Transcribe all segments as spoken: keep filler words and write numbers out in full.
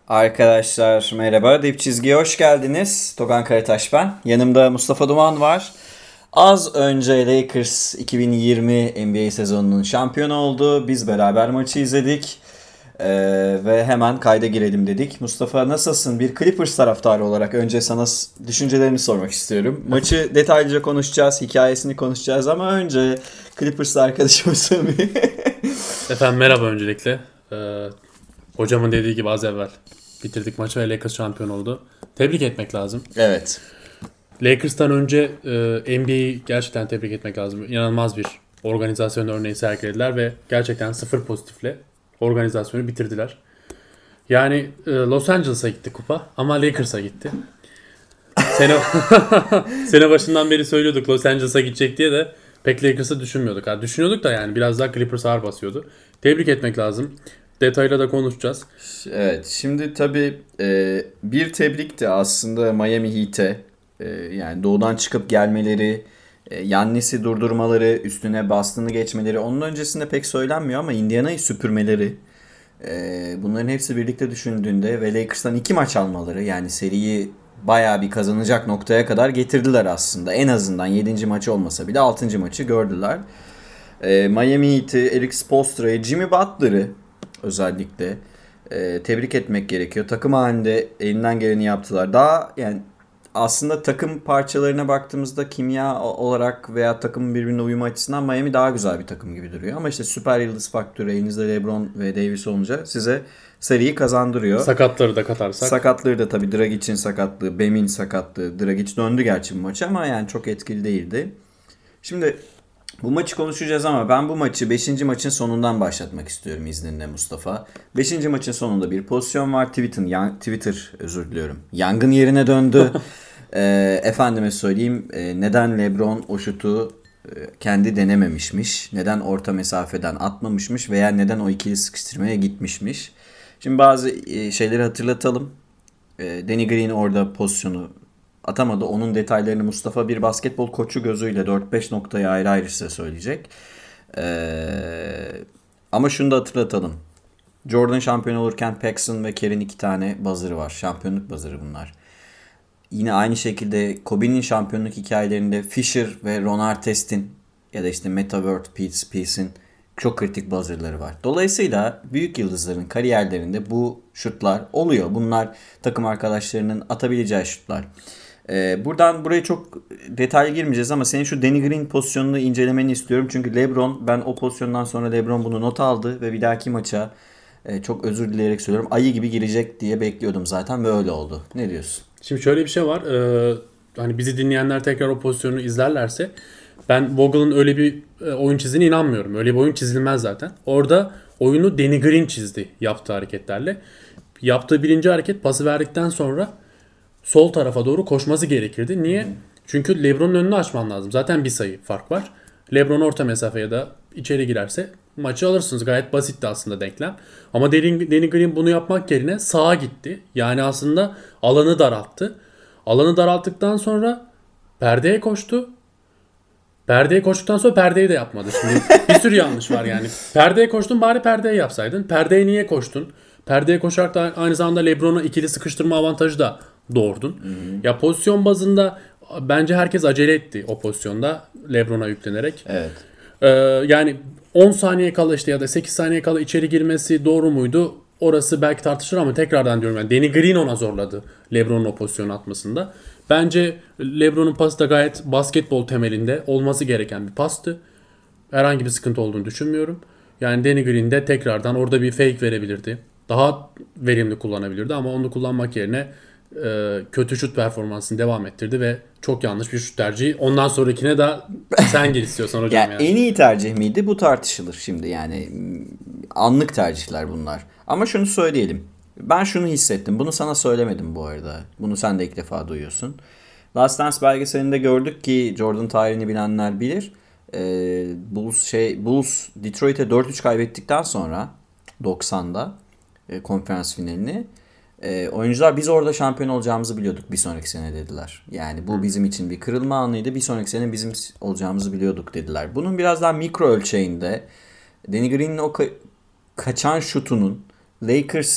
Arkadaşlar merhaba, Dip Çizgi'ye hoş geldiniz. Togan Karataş ben. Yanımda Mustafa Duman var. Az önce Lakers iki bin yirmi N B A sezonunun şampiyonu oldu. Biz beraber maçı izledik. Ee, ve hemen kayda girelim dedik. Mustafa nasılsın? Bir Clippers taraftarı olarak önce sana s- düşüncelerini sormak istiyorum. Maçı detaylıca konuşacağız, hikayesini konuşacağız ama önce Clippers arkadaşımızın bir... Efendim merhaba öncelikle. Ee, hocamın dediği gibi az evvel bitirdik maçı ve Lakers şampiyon oldu. Tebrik etmek lazım. Evet. Lakers'tan önce e, N B A'yi gerçekten tebrik etmek lazım. İnanılmaz bir organizasyon örneği sergilediler ve gerçekten sıfır pozitifle organizasyonu bitirdiler. Yani e, Los Angeles'a gitti kupa ama Lakers'a gitti. Sene, sene başından beri söylüyorduk Los Angeles'a gidecek diye de pek Lakers'ı düşünmüyorduk. Yani düşünüyorduk da yani biraz daha Clippers ağır basıyordu. Tebrik etmek lazım. Detayla da konuşacağız. Evet, şimdi tabii e, bir tebrik de aslında Miami Heat'e e, yani doğudan çıkıp gelmeleri, e, Yannis'i durdurmaları, üstüne Boston'ı geçmeleri, onun öncesinde pek söylenmiyor ama Indiana'yı süpürmeleri, e, bunların hepsi birlikte düşündüğünde ve Lakers'tan iki maç almaları yani seriyi bayağı bir kazanacak noktaya kadar getirdiler aslında. En azından yedinci maçı olmasa bile altıncı maçı gördüler. E, Miami Heat'i, Eric Spoelstra'yı, Jimmy Butler'ı özellikle e, tebrik etmek gerekiyor. Takım halinde elinden geleni yaptılar. Daha yani aslında takım parçalarına baktığımızda kimya olarak veya takımın birbirine uyumu açısından Miami daha güzel bir takım gibi duruyor. Ama işte süper yıldız faktörü elinizde LeBron ve Davis olunca size seriyi kazandırıyor. Sakatları da katarsak. Sakatları da tabii Dragic'in sakatlığı, Bam'in sakatlığı. Dragic döndü gerçi bu maça ama yani çok etkili değildi. Şimdi bu maçı konuşacağız ama ben bu maçı beşinci maçın sonundan başlatmak istiyorum izninle Mustafa. Beşinci maçın sonunda bir pozisyon var. Twitter'ın, Twitter özür diliyorum. Yangın yerine döndü. e, efendime söyleyeyim e, neden LeBron o şutu e, kendi denememişmiş. Neden orta mesafeden atmamışmış veya neden o ikili sıkıştırmaya gitmişmiş. Şimdi bazı e, şeyleri hatırlatalım. E, Danny Green orada pozisyonu atamadı. Onun detaylarını Mustafa bir basketbol koçu gözüyle dört beş noktayı ayrı ayrı size söyleyecek. Ee, ama şunu da hatırlatalım. Jordan şampiyon olurken Paxson ve Kerr'in iki tane buzzer'ı var. Şampiyonluk buzzer'ı bunlar. Yine aynı şekilde Kobe'nin şampiyonluk hikayelerinde Fisher ve Ron Artest'in ya da işte Metta World Peace'in çok kritik buzzer'ları var. Dolayısıyla büyük yıldızların kariyerlerinde bu şutlar oluyor. Bunlar takım arkadaşlarının atabileceği şutlar. Ee, buradan buraya çok detaylı girmeyeceğiz ama senin şu Danny Green pozisyonunu incelemeni istiyorum. Çünkü LeBron, ben o pozisyondan sonra LeBron bunu not aldı ve bir dahaki maça e, çok özür dileyerek söylüyorum, ayı gibi girecek diye bekliyordum zaten ve öyle oldu. Ne diyorsun? Şimdi şöyle bir şey var. Ee, hani bizi dinleyenler tekrar o pozisyonu izlerlerse ben Vogel'ın öyle bir e, oyun çizdiğine inanmıyorum. Öyle bir oyun çizilmez zaten. Orada oyunu Danny Green çizdi yaptığı hareketlerle. Yaptığı birinci hareket pası verdikten sonra sol tarafa doğru koşması gerekirdi. Niye? Hmm. Çünkü LeBron'un önünü açman lazım. Zaten bir sayı fark var. LeBron orta mesafe ya da içeri girerse maçı alırsınız. Gayet basitti aslında denklem. Ama Danny Danny Green bunu yapmak yerine sağa gitti. Yani aslında alanı daralttı. Alanı daralttıktan sonra perdeye koştu. Perdeye koştuktan sonra perdeyi de yapmadı. Şimdi bir sürü yanlış var yani. Perdeye koştun, bari perdeyi yapsaydın. Perdeye niye koştun? Perdeye koşarak da aynı zamanda LeBron'a ikili sıkıştırma avantajı da doğurdun. Hı hı. Ya pozisyon bazında bence herkes acele etti o pozisyonda LeBron'a yüklenerek. Evet. Ee, yani on saniye kala işte ya da sekiz saniye kala içeri girmesi doğru muydu? Orası belki tartışılır ama tekrardan diyorum yani Danny Green ona zorladı LeBron'un o pozisyonu atmasında. Bence LeBron'un pası da gayet basketbol temelinde olması gereken bir pastı. Herhangi bir sıkıntı olduğunu düşünmüyorum. Yani Danny Green de tekrardan orada bir fake verebilirdi. Daha verimli kullanabilirdi ama onu kullanmak yerine e, kötü şut performansını devam ettirdi ve çok yanlış bir şut tercihi. Ondan sonrakine de sen gir istiyorsan hocam. Yani, yani en iyi tercih miydi? Bu tartışılır şimdi yani. Anlık tercihler bunlar. Ama şunu söyleyelim. Ben şunu hissettim. Bunu sana söylemedim bu arada. Bunu sen de ilk defa duyuyorsun. Last Dance belgeselinde gördük ki Jordan tarihini bilenler bilir. Ee, Bulls şey Bulls Detroit'e dört üç kaybettikten sonra doksanda e, konferans finalini e, oyuncular biz orada şampiyon olacağımızı biliyorduk bir sonraki sene dediler. Yani bu bizim için bir kırılma anıydı. Bir sonraki sene bizim olacağımızı biliyorduk dediler. Bunun biraz daha mikro ölçeğinde Danny Green'in o ka- kaçan şutunun Lakers'ın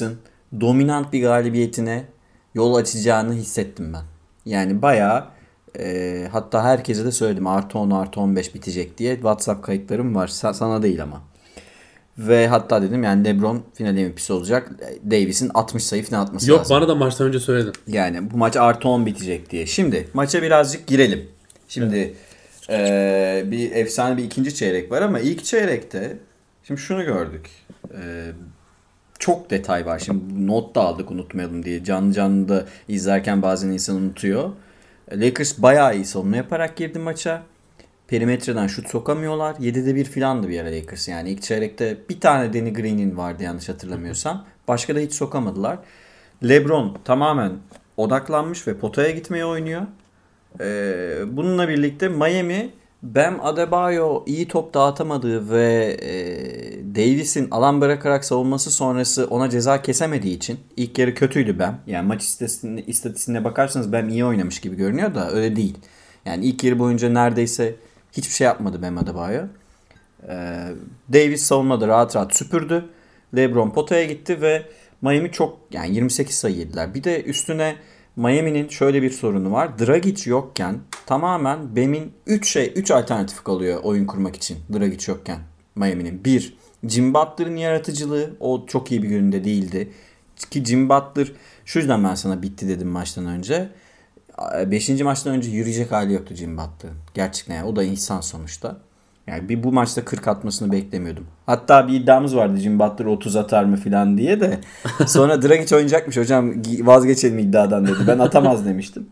dominant bir galibiyetine yol açacağını hissettim ben. Yani bayağı e, hatta herkese de söyledim artı on artı on beş bitecek diye WhatsApp kayıtlarım var. Sa- sana değil ama. Ve hatta dedim yani LeBron final M V P'si olacak. Davis'in altmış sayı falan atması Yok, lazım. bana da maçtan önce söyledin. Yani bu maç artı on bitecek diye. Şimdi maça birazcık girelim. Şimdi e, bir efsane bir ikinci çeyrek var ama ilk çeyrekte şimdi şunu gördük. E, çok detay var. Şimdi not da aldık unutmayalım diye. Canlı canlı da izlerken bazen insan unutuyor. Lakers bayağı iyi savunma yaparak girdi maça. Perimetreden şut sokamıyorlar. yedide bir filandı bir ara Lakers. Yani ilk çeyrekte bir tane Danny Green'in vardı yanlış hatırlamıyorsam. Başka da hiç sokamadılar. LeBron tamamen odaklanmış ve potaya gitmeye oynuyor. Ee, bununla birlikte Miami Bam Adebayo iyi top dağıtamadığı ve e, Davis'in alan bırakarak savunması sonrası ona ceza kesemediği için ilk yarı kötüydü Bam. Yani maç istatistiğine, istatistiğine bakarsanız Bam iyi oynamış gibi görünüyor da öyle değil. Yani ilk yarı boyunca neredeyse hiçbir şey yapmadı Bam Adebayo. Ee, Davis savunmada rahat rahat süpürdü. LeBron potaya gitti ve Miami çok yani yirmi sekiz sayı yediler. Bir de üstüne Miami'nin şöyle bir sorunu var. Dragic yokken tamamen Bam'in üç şey üç alternatif kalıyor oyun kurmak için Dragic yokken Miami'nin. bir Jim Butler'ın yaratıcılığı o çok iyi bir gününde değildi. Ki Jim Butler şu yüzden ben sana bitti dedim maçtan önce. beşinci maçtan önce yürüyecek hali yoktu Jim Butler'ın. Gerçekten yani o da insan sonuçta. Yani bir bu maçta kırk atmasını beklemiyordum. Hatta bir iddiamız vardı Jim Butler otuz atar mı falan diye de. Sonra Dragic oynayacakmış hocam vazgeçelim iddiadan dedi. Ben atamaz demiştim.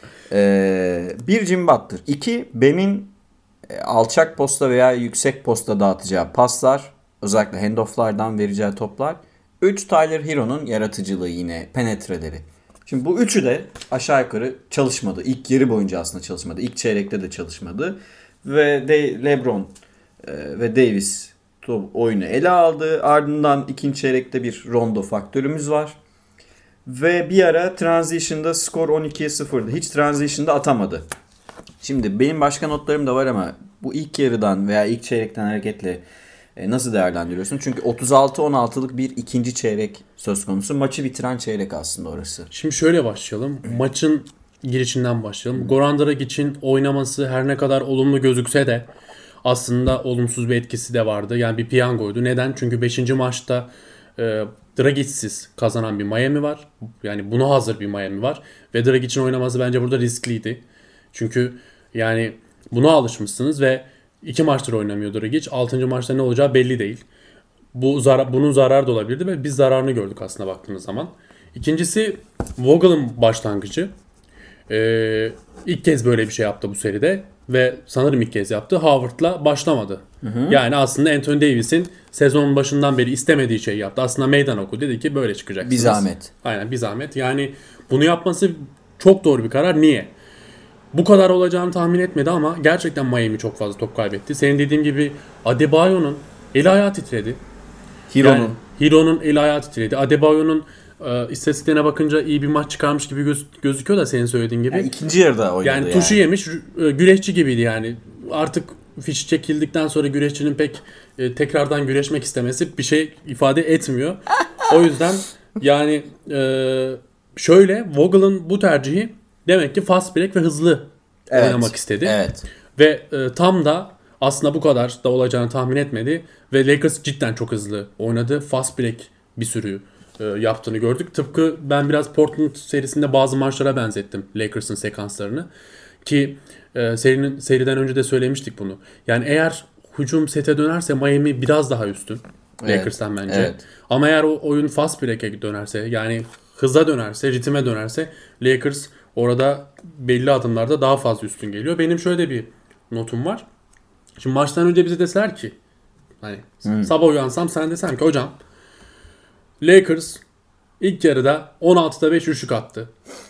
Ee, bir Jim Butler. İki Bam'in alçak posta veya yüksek posta dağıtacağı paslar. Özellikle handofflardan vereceği toplar. Üç Tyler Hero'nun yaratıcılığı yine penetreleri. Şimdi bu üçü de aşağı yukarı çalışmadı. İlk yarı boyunca aslında çalışmadı. İlk çeyrekte de çalışmadı. Ve de LeBron e, ve Davis top oyunu ele aldı. Ardından ikinci çeyrekte bir Rondo faktörümüz var. Ve bir ara transition'da skor on ikiye sıfırdı. Hiç transition'da atamadı. Şimdi benim başka notlarım da var ama bu ilk yarıdan veya ilk çeyrekten hareketle e, nasıl değerlendiriyorsun? Çünkü otuz altı on altılık bir ikinci çeyrek söz konusu. Maçı bitiren çeyrek aslında orası. Şimdi şöyle başlayalım. Maçın girişinden başlayalım. Goran Dragic'in oynaması her ne kadar olumlu gözükse de aslında olumsuz bir etkisi de vardı. Yani bir piyangoydu. Neden? Çünkü beşinci maçta e, Dragic'siz kazanan bir Miami var. Yani buna hazır bir Miami var. Ve Dragic'in oynaması bence burada riskliydi. Çünkü yani buna alışmışsınız ve iki maçtır oynamıyor Dragic. altıncı maçta ne olacağı belli değil. Bu zar- bunun zararı da olabilirdi ve biz zararını gördük aslında baktığınız zaman. İkincisi Vogel'ın başlangıcı. Ee, ilk kez böyle bir şey yaptı bu seride ve sanırım ilk kez yaptı. Howard'la başlamadı. Hı hı. Yani aslında Anthony Davis'in sezonun başından beri istemediği şeyi yaptı. Aslında meydan oku. Dedi ki böyle çıkacaksınız. Bir zahmet. Aynen bir zahmet. Yani bunu yapması çok doğru bir karar. Niye? Bu kadar olacağını tahmin etmedi ama gerçekten Miami çok fazla top kaybetti. Senin dediğin gibi Adebayo'nun eli ayağı titredi. Hero'nun. Yani Hero'nun eli ayağı titredi. Adebayo'nun e, istatistiklerine bakınca iyi bir maç çıkarmış gibi göz, gözüküyor da senin söylediğin gibi. Yani ikinci yarıda oynadı yani. Yani tuşu yemiş, e, güreşçi gibiydi yani. Artık fiş çekildikten sonra güreşçinin pek e, tekrardan güreşmek istemesi bir şey ifade etmiyor. O yüzden yani e, şöyle Vogel'ın bu tercihi demek ki fast break ve hızlı Evet, oynamak istedi. Evet. Ve e, tam da aslında bu kadar da olacağını tahmin etmedi. Ve Lakers cidden çok hızlı oynadı. Fast break bir sürü e, yaptığını gördük. Tıpkı ben biraz Portland serisinde bazı maçlara benzettim Lakers'ın sekanslarını. Ki e, serinin seriden önce de söylemiştik bunu. Yani eğer hücum sete dönerse Miami biraz daha üstün. Evet, Lakers'tan bence. evet. Ama eğer o oyun fast break'e dönerse yani hıza dönerse, ritme dönerse Lakers orada belli adımlarda daha fazla üstün geliyor. Benim şöyle bir notum var. Şimdi maçtan önce bize deseler ki hani hmm. sabah uyansam sen desen ki hocam Lakers ilk yarıda on altıda beş üçlük attı.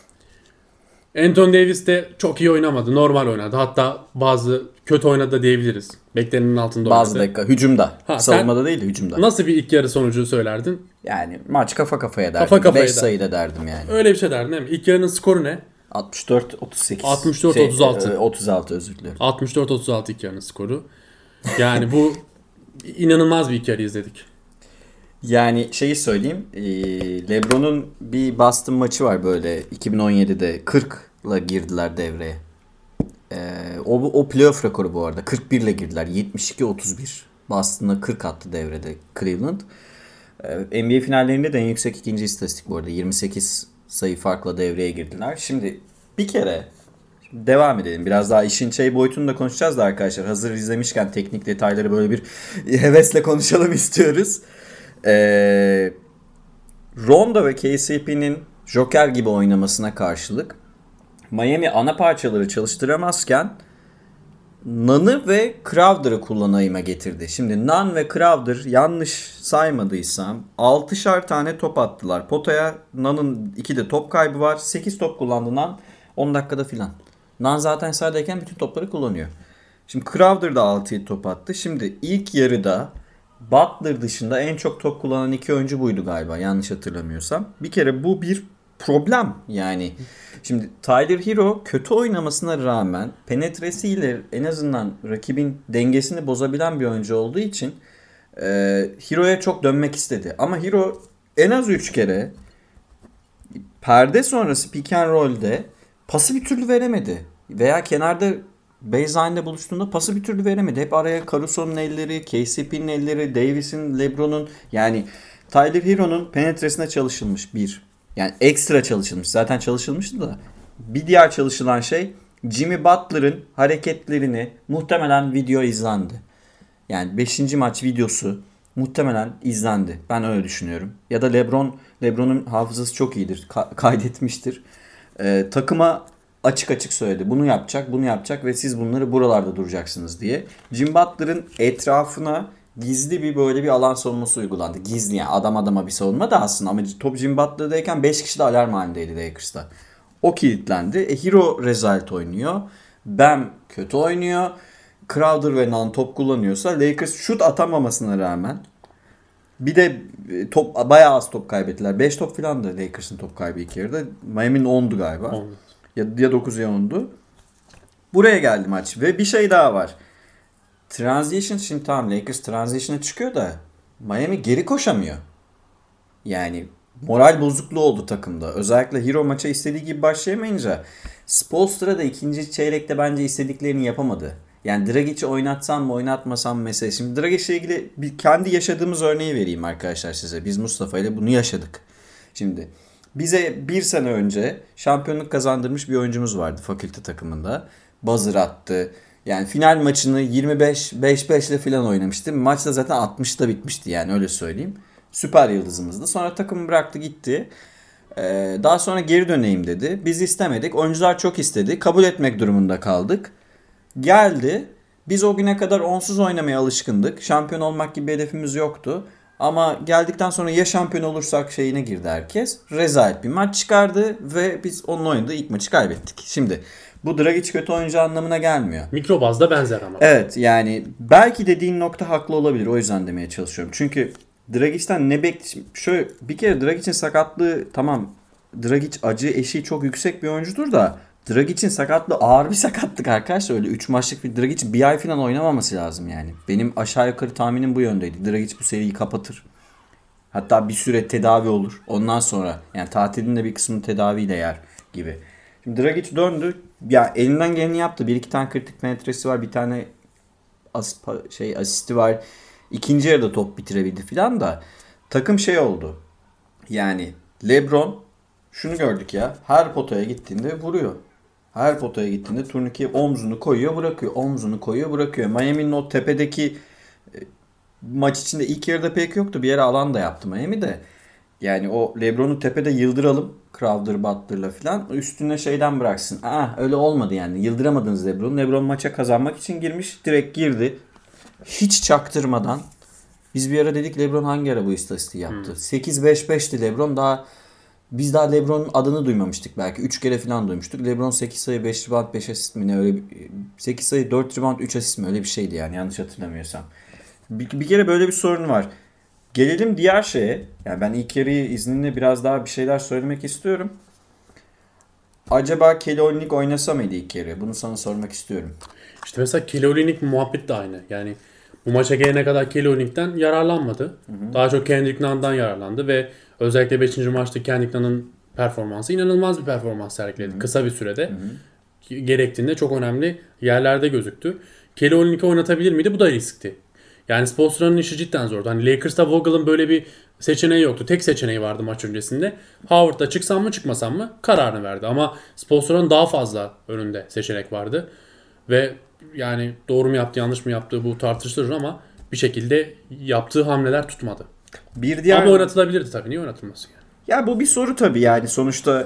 Anthony Davis de çok iyi oynamadı. Normal oynadı. Hatta bazı kötü oynadı da diyebiliriz. Beklenenin altında Bazı oynadı. dakika hücumda. Ha, savunmada değil de hücumda. Nasıl bir ilk yarı sonucu söylerdin? Yani maç kafa kafaya derdim. Kafa kafaya beş derdim. sayıda derdim yani. Öyle bir şey derdin değil mi? İlk yarının skoru ne? altmış dört otuz sekiz. altmış dört otuz altı. Şey, otuz altı özür dilerim. altmış dört otuz altı ilk yarının skoru. Yani bu inanılmaz bir ilk yarı izledik. Yani şeyi söyleyeyim. e, LeBron'un bir Boston maçı var böyle iki bin on yedide kırkla girdiler devreye. E, o, o playoff rekoru bu arada. kırk birle girdiler. yetmiş iki otuz bir. Boston'a kırk attı devrede Cleveland. E, N B A finallerinde de en yüksek ikinci istatistik bu arada. yirmi sekiz sayı farkla devreye girdiler. Şimdi bir kere devam edelim. Biraz daha işin şey boyutunu da konuşacağız da arkadaşlar. Hazır izlemişken teknik detayları böyle bir hevesle konuşalım istiyoruz. Ee, Rondo ve K C P'nin Joker gibi oynamasına karşılık Miami ana parçaları çalıştıramazken Nunn'ı ve Crowder'ı kullanayıma getirdi. Şimdi Nunn ve Crowder yanlış saymadıysam altışar tane top attılar potaya. Nunn'ın iki de top kaybı var. sekiz top kullandı Nunn on dakikada filan. Nunn zaten sahadayken bütün topları kullanıyor. Şimdi Crowder da altı top attı. Şimdi ilk yarıda Butler dışında en çok top kullanan iki oyuncu buydu galiba yanlış hatırlamıyorsam. Bir kere bu bir problem yani. Şimdi Tyler Hero kötü oynamasına rağmen penetresiyle en azından rakibin dengesini bozabilen bir oyuncu olduğu için e, Hero'ya çok dönmek istedi. Ama Hero en az üç kere perde sonrası pick and roll'de pası bir türlü veremedi. Veya kenarda baseline'de buluştuğunda pası bir türlü veremedi. Hep araya Caruso'nun elleri, K C P'nin elleri, Davis'in, LeBron'un yani Tyler Hero'nun penetresine çalışılmış bir. Yani ekstra çalışılmış. Zaten çalışılmıştı da. Bir diğer çalışılan şey Jimmy Butler'ın hareketlerini muhtemelen video izlendi. Yani beşinci maç videosu muhtemelen izlendi. Ben öyle düşünüyorum. Ya da LeBron, LeBron'un hafızası çok iyidir. Ka- kaydetmiştir. Ee, takıma açık açık söyledi. Bunu yapacak, bunu yapacak ve siz bunları buralarda duracaksınız diye. Jim Butler'ın etrafına gizli bir böyle bir alan savunması uygulandı. Gizli yani adam adama bir savunma da aslında ama top Jim Butler'dayken beş kişi de alarm halindeydi Lakers'ta. O kilitlendi. E, Hero rezalet oynuyor. Bam kötü oynuyor. Crowder ve Nunn top kullanıyorsa Lakers şut atamamasına rağmen bir de e, top bayağı az top kaybettiler. beş top falan da Lakers'ın top kaybı ilk yarıda. Miami'nin ondu galiba. Oldu. Ya, ya dokuz ya ondu. Buraya geldi maç. Ve bir şey daha var. Transition şimdi tamam Lakers transition'a çıkıyor da Miami geri koşamıyor. Yani moral bozukluğu oldu takımda. Özellikle Hero maça istediği gibi başlayamayınca Spoelstra da ikinci çeyrekte bence istediklerini yapamadı. Yani Dragic'i oynatsam mı oynatmasam mı meselesi. Şimdi Dragic'le ilgili bir kendi yaşadığımız örneği vereyim arkadaşlar size. Biz Mustafa ile bunu yaşadık. Şimdi bize bir sene önce şampiyonluk kazandırmış bir oyuncumuz vardı fakülte takımında. Buzzer attı. Yani final maçını yirmi beş beş beş ile falan oynamıştı. Maç da zaten altmışta bitmişti yani öyle söyleyeyim. Süper yıldızımızdı. Sonra takımı bıraktı gitti. Ee, daha sonra geri döneyim dedi. Biz istemedik. Oyuncular çok istedi. Kabul etmek durumunda kaldık. Geldi. Biz o güne kadar onsuz oynamaya alışkındık. Şampiyon olmak gibi bir hedefimiz yoktu. Ama geldikten sonra ya şampiyon olursak şeyine girdi herkes. Rezalet bir maç çıkardı ve biz onun oynadığı ilk maçı kaybettik. Şimdi bu Dragic kötü oyuncu anlamına gelmiyor. Mikrobazda benzer ama. Evet yani belki dediğin nokta haklı olabilir. O yüzden demeye çalışıyorum. Çünkü Dragic'ten ne bek şöyle bir kere Dragic'in sakatlığı tamam. Dragic acı eşiği çok yüksek bir oyuncudur da Dragic'in sakatlığı ağır bir sakatlık arkadaşlar. Öyle üç maçlık bir Dragic bir ay falan oynamaması lazım yani. Benim aşağı yukarı tahminim bu yöndeydi. Dragic bu seriyi kapatır. Hatta bir süre tedavi olur. Ondan sonra yani tatilin de bir kısmını tedaviyle yer gibi. Şimdi Dragic döndü. Ya elinden geleni yaptı. Bir iki tane kritik penetresi var. Bir tane as, şey asisti var. İkinci yarıda top bitirebildi filan da takım şey oldu. Yani LeBron şunu gördük ya. Her potaya gittiğinde vuruyor. Her potaya gittiğinde turnike omzunu koyuyor bırakıyor. Omzunu koyuyor bırakıyor. Miami'nin o tepedeki e, maç içinde ilk yarıda pek yoktu. Bir yere alan da yaptı Miami de. Yani o LeBron'u tepede yıldıralım. Crowder, Butler'la falan. Üstüne şeyden bıraksın. Aa öyle olmadı yani. Yıldıramadınız LeBron'u. LeBron maça kazanmak için girmiş. Direkt girdi. Hiç çaktırmadan. Biz bir ara dedik LeBron hangi ara bu istatistiği yaptı? Hmm. sekiz beş beşti LeBron. Daha biz daha LeBron'un adını duymamıştık belki. üç kere falan duymuştuk. LeBron sekiz sayı beş rebound beş asist mi ne öyle sekiz sayı dört rebound üç asist mi öyle bir şeydi yani yanlış hatırlamıyorsam. Bir, bir kere böyle bir sorun var. Gelelim diğer şeye. Yani ben ilk yarıyı izninle biraz daha bir şeyler söylemek istiyorum. Acaba Kelly Olynyk oynasa mıydı ilk yarı? Bunu sana sormak istiyorum. İşte mesela Kelly Olynyk muhabbet de aynı. Yani bu maça gelene kadar Kelly Olynyk'ten yararlanmadı. Hı hı. Daha çok Kendrick Nunn'dan yararlandı ve özellikle beşinci maçta Kendrick Nunn'ın performansı inanılmaz bir performans sergiledi. Hı hı. Kısa bir sürede. Hı hı. Gerektiğinde çok önemli yerlerde gözüktü. Kelly Olynyk'i oynatabilir miydi? Bu da riskti. Yani Spoelstra'nın işi cidden zordu. Hani Lakers'ta Vogel'ın böyle bir seçeneği yoktu. Tek seçeneği vardı maç öncesinde. Howard'da çıksam mı çıkmasam mı kararını verdi. Ama Spoelstra'nın daha fazla önünde seçenek vardı. Ve yani doğru mu yaptı yanlış mı yaptığı bu tartışılır ama bir şekilde yaptığı hamleler tutmadı. Bir diğer... Ama oynatılabilirdi tabii. Niye oynatılmasın yani? Ya bu bir soru tabii yani sonuçta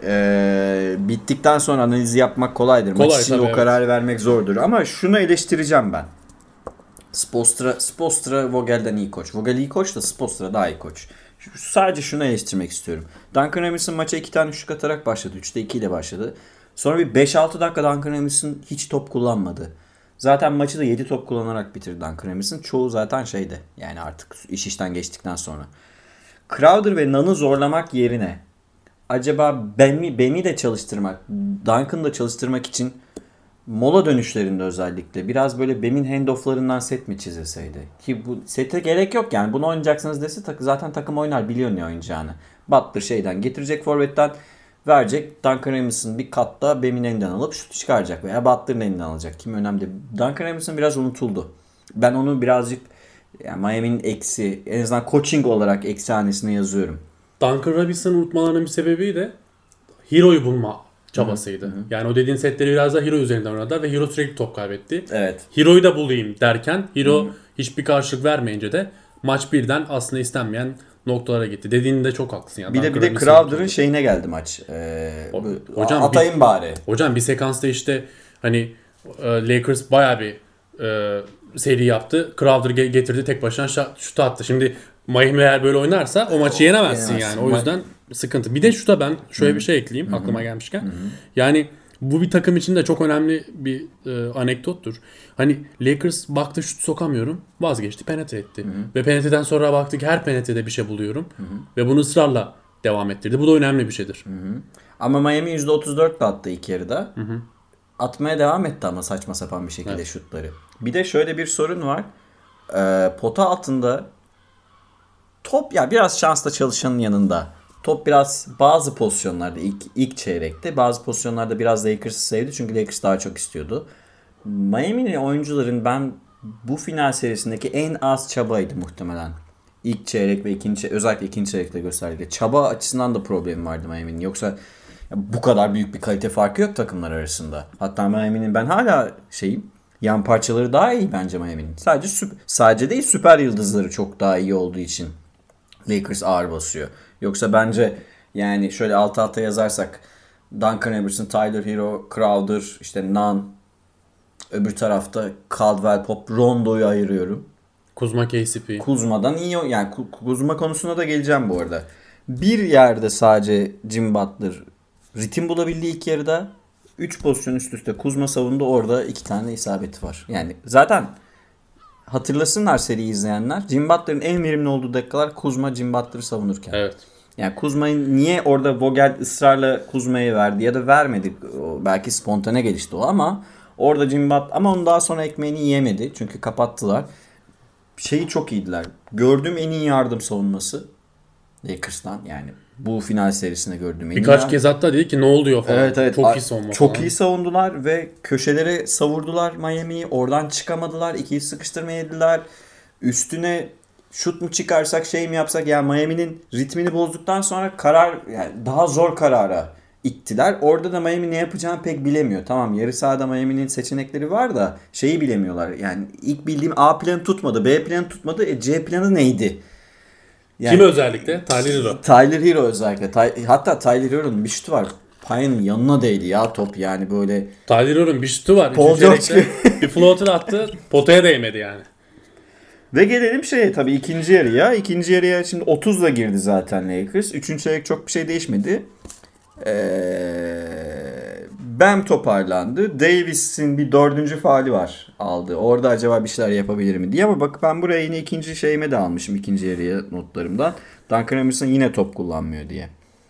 e, bittikten sonra analizi yapmak kolaydır. Kolay, maç için o evet. Kararı vermek zordur. Ama şunu eleştireceğim ben. Spoelstra, Spoelstra Vogel'den iyi koç. Vogel iyi koç da Spoelstra daha iyi koç. Sadece şunu eleştirmek istiyorum. Duncan Robinson maça iki tane şut atarak başladı. üçte iki ile başladı. Sonra bir beş altı dakika Duncan Robinson hiç top kullanmadı. Zaten maçı da yedi top kullanarak bitirdi Duncan Robinson. Çoğu zaten şeydi. Yani artık iş işten geçtikten sonra. Crowder ve Nunn'ı zorlamak yerine acaba Bam'i, Bam'i de çalıştırmak, Duncan'ı da çalıştırmak için mola dönüşlerinde özellikle biraz böyle Bam'in handoff'larından set mi çizilseydi? Ki bu sete gerek yok yani. Bunu oynayacaksınız dese zaten takım oynar, biliyor ne oynayacağını. Butler şeyden getirecek, forvetten verecek. Duncan Robinson bir katta Bam'in elinden alıp şutu çıkaracak veya Butler'ın elinden alacak. Kim önemli değil. Duncan Robinson biraz unutuldu. Ben onu birazcık yani Miami'nin eksi, en azından coaching olarak eksi hanesine yazıyorum. Duncan Robinson'ı unutmalarının bir sebebi de Hero'yu bulma çabasıydı. Hı hı. Yani o dediğin setleri biraz da Hero üzerinden oynadılar ve Hero sürekli top kaybetti. Evet. Hero'yu da bulayım derken Hero hı hı. hiçbir karşılık vermeyince de maç birden aslında istenmeyen noktalara gitti. Dediğinde çok haklısın. Yani. Bir de bir de Crowder'ın şeyine geldi maç. Ee, o, hocam atayım bir, bari. Hocam bir sekansta işte hani Lakers bayağı bir e, seri yaptı. Crowder getirdi tek başına şut attı. Şimdi Miami eğer böyle oynarsa o maçı yenemezsin, yenemezsin. yani. O yüzden sıkıntı. Bir de şuta ben şöyle Hı-hı. bir şey ekleyeyim Hı-hı. aklıma gelmişken. Hı-hı. Yani bu bir takım için de çok önemli bir e, anekdottur. Hani Lakers baktı şut sokamıyorum. Vazgeçti, penetre etti. Hı-hı. Ve penetreden sonra baktık her penetrede bir şey buluyorum. Hı-hı. Ve bunu ısrarla devam ettirdi. Bu da önemli bir şeydir. Hı-hı. Ama Miami yüzde otuz dört de attı ilk yarıda. Hı-hı. Atmaya devam etti ama saçma sapan bir şekilde evet. şutları. Bir de şöyle bir sorun var. Ee, pota altında top ya biraz şansla çalışanın yanında. Top biraz bazı pozisyonlarda ilk ilk çeyrekte bazı pozisyonlarda biraz Lakers'ı sevdi. Çünkü Lakers daha çok istiyordu. Miami'nin oyuncuların ben bu final serisindeki en az çabaydı muhtemelen. İlk çeyrek ve ikinci özellikle ikinci çeyrekte gösterdiği. Çaba açısından da problem vardı Miami'nin. Yoksa bu kadar büyük bir kalite farkı yok takımlar arasında. Hatta Miami'nin ben hala şeyim yan parçaları daha iyi bence Miami'nin. Sadece süp- sadece değil süper yıldızları çok daha iyi olduğu için Lakers ağır basıyor. Yoksa bence yani şöyle alt alta yazarsak Duncan Robinson, Tyler Hero, Crowder, işte Nunn, öbür tarafta Caldwell Pope, Rondo'yu ayırıyorum. Kuzma K C P. Kuzma'dan iyi yani Kuzma konusuna da geleceğim bu arada. Bir yerde sadece Jim Butler ritim bulabildi ilk yarıda. üç pozisyon üst üste Kuzma savundu. Orada iki tane isabeti var. Yani zaten hatırlasınlar seriyi izleyenler. Jim Butler'ın en verimli olduğu dakikalar Kuzma Jim Butler'ı savunurken. Evet. Yani Kuzma'yı niye orada Vogel ısrarla Kuzma'ya verdi ya da vermedi. O, belki spontane gelişti o ama orada Jim Butler ama onun daha sonra ekmeğini yiyemedi. Çünkü kapattılar. Şeyi çok iyiydiler. Gördüğüm en iyi yardım savunması Lakers'tan yani. Bu final serisinde gördüğüm en Birkaç iyi. kez hatta dedi ki ne oluyor falan. Evet, evet. Çok iyi savunma Çok falan. iyi savundular ve köşelere savurdular Miami'yi. Oradan çıkamadılar. İkiyi sıkıştırma yediler. Üstüne şut mu çıkarsak şey mi yapsak yani Miami'nin ritmini bozduktan sonra karar yani daha zor karara ittiler. Orada da Miami ne yapacağını pek bilemiyor. Tamam yarı sahada Miami'nin seçenekleri var da şeyi bilemiyorlar. Yani ilk bildiğim A planı tutmadı, B planı tutmadı. E, C planı neydi? Yani, kim özellikle? Tyler Hero. Tyler Hero özellikle. Ty- Hatta Tyler Hero'nun bir şutu var. Payne'ın yanına değdi ya top yani böyle. Tyler Hero'nun bir şutu var. Paul George bir floater attı. Potaya değmedi yani. Ve gelelim şeye tabii ikinci yarıya. İkinci yarıya şimdi otuzla girdi zaten Lakers. Üçüncü çeyrek çok bir şey değişmedi. Ee, Bam toparlandı. Davis'in bir dördüncü faali var aldı. Orada acaba bir şeyler yapabilir mi diye ama bak ben buraya yine ikinci şeyime de almışım ikinci yarıya notlarımdan. Duncan Robinson yine top kullanmıyor diye.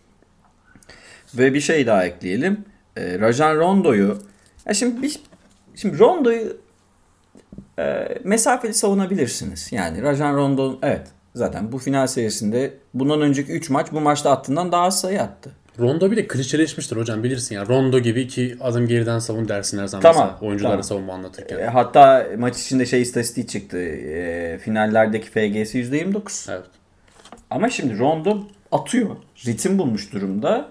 Ve bir şey daha ekleyelim. Ee, Rajon Rondo'yu ya şimdi bir, şimdi Rondo'yu e, mesafeli savunabilirsiniz. Yani Rajon Rondo evet zaten bu final serisinde bundan önceki üç maç bu maçta attığından daha az sayı attı. Rondo bir de klişeleşmiştir hocam, bilirsin ya. Rondo gibi iki adım geriden savun dersin her zaman Tamam, mesela oyunculara tamam. savunma anlatırken. E, hatta maç içinde şey istatistiği çıktı. E, finallerdeki F G'si yüzde yirmi dokuz. Evet. Ama şimdi Rondo atıyor. Ritim bulmuş durumda.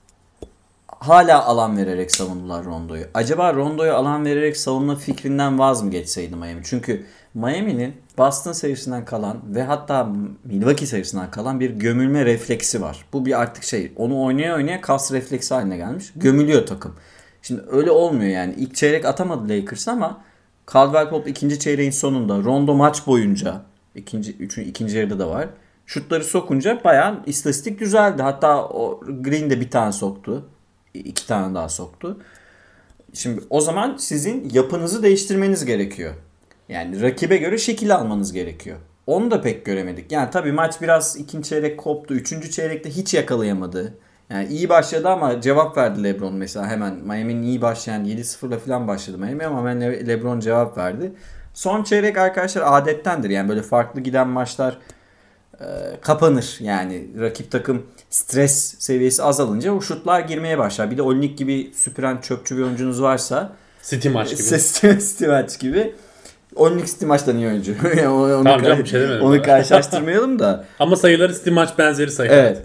Hala alan vererek savundular Rondo'yu. Acaba Rondo'ya alan vererek savunma fikrinden vaz mı geçseydi Miami? Çünkü Miami'nin Boston serisinden kalan ve hatta Milwaukee serisinden kalan bir gömülme refleksi var. Bu bir artık şey. Onu oynaya oynaya kas refleksi haline gelmiş. Gömülüyor takım. Şimdi öyle olmuyor yani. İlk çeyrek atamadı Lakers ama Caldwell Pope ikinci çeyreğin sonunda Rondo maç boyunca ikinci, üçüncü, ikinci yarıda da var. Şutları sokunca bayağı istatistik düzeldi. Hatta o Green de bir tane soktu. İki tane daha soktu. Şimdi o zaman sizin yapınızı değiştirmeniz gerekiyor. Yani rakibe göre şekil almanız gerekiyor. Onu da pek göremedik. Yani tabii maç biraz ikinci çeyrek koptu. Üçüncü çeyrekte hiç yakalayamadı. Yani iyi başladı ama cevap verdi LeBron mesela hemen. Miami'nin iyi başlayan yedi sıfırla falan başladı Miami ama hemen LeBron cevap verdi. Son çeyrek arkadaşlar adettendir. Yani böyle farklı giden maçlar e, kapanır. Yani rakip takım stres seviyesi azalınca o şutlar girmeye başlar. Bir de Olinik gibi süpüren çöpçü bir oyuncunuz varsa City maç gibi. City maç gibi. Olinik City maçtan iyi oyuncu. yani onu, Tamam canım, bir şey demedim. onu karşılaştırmayalım da. Ama sayıları City maç benzeri sayılar. Evet.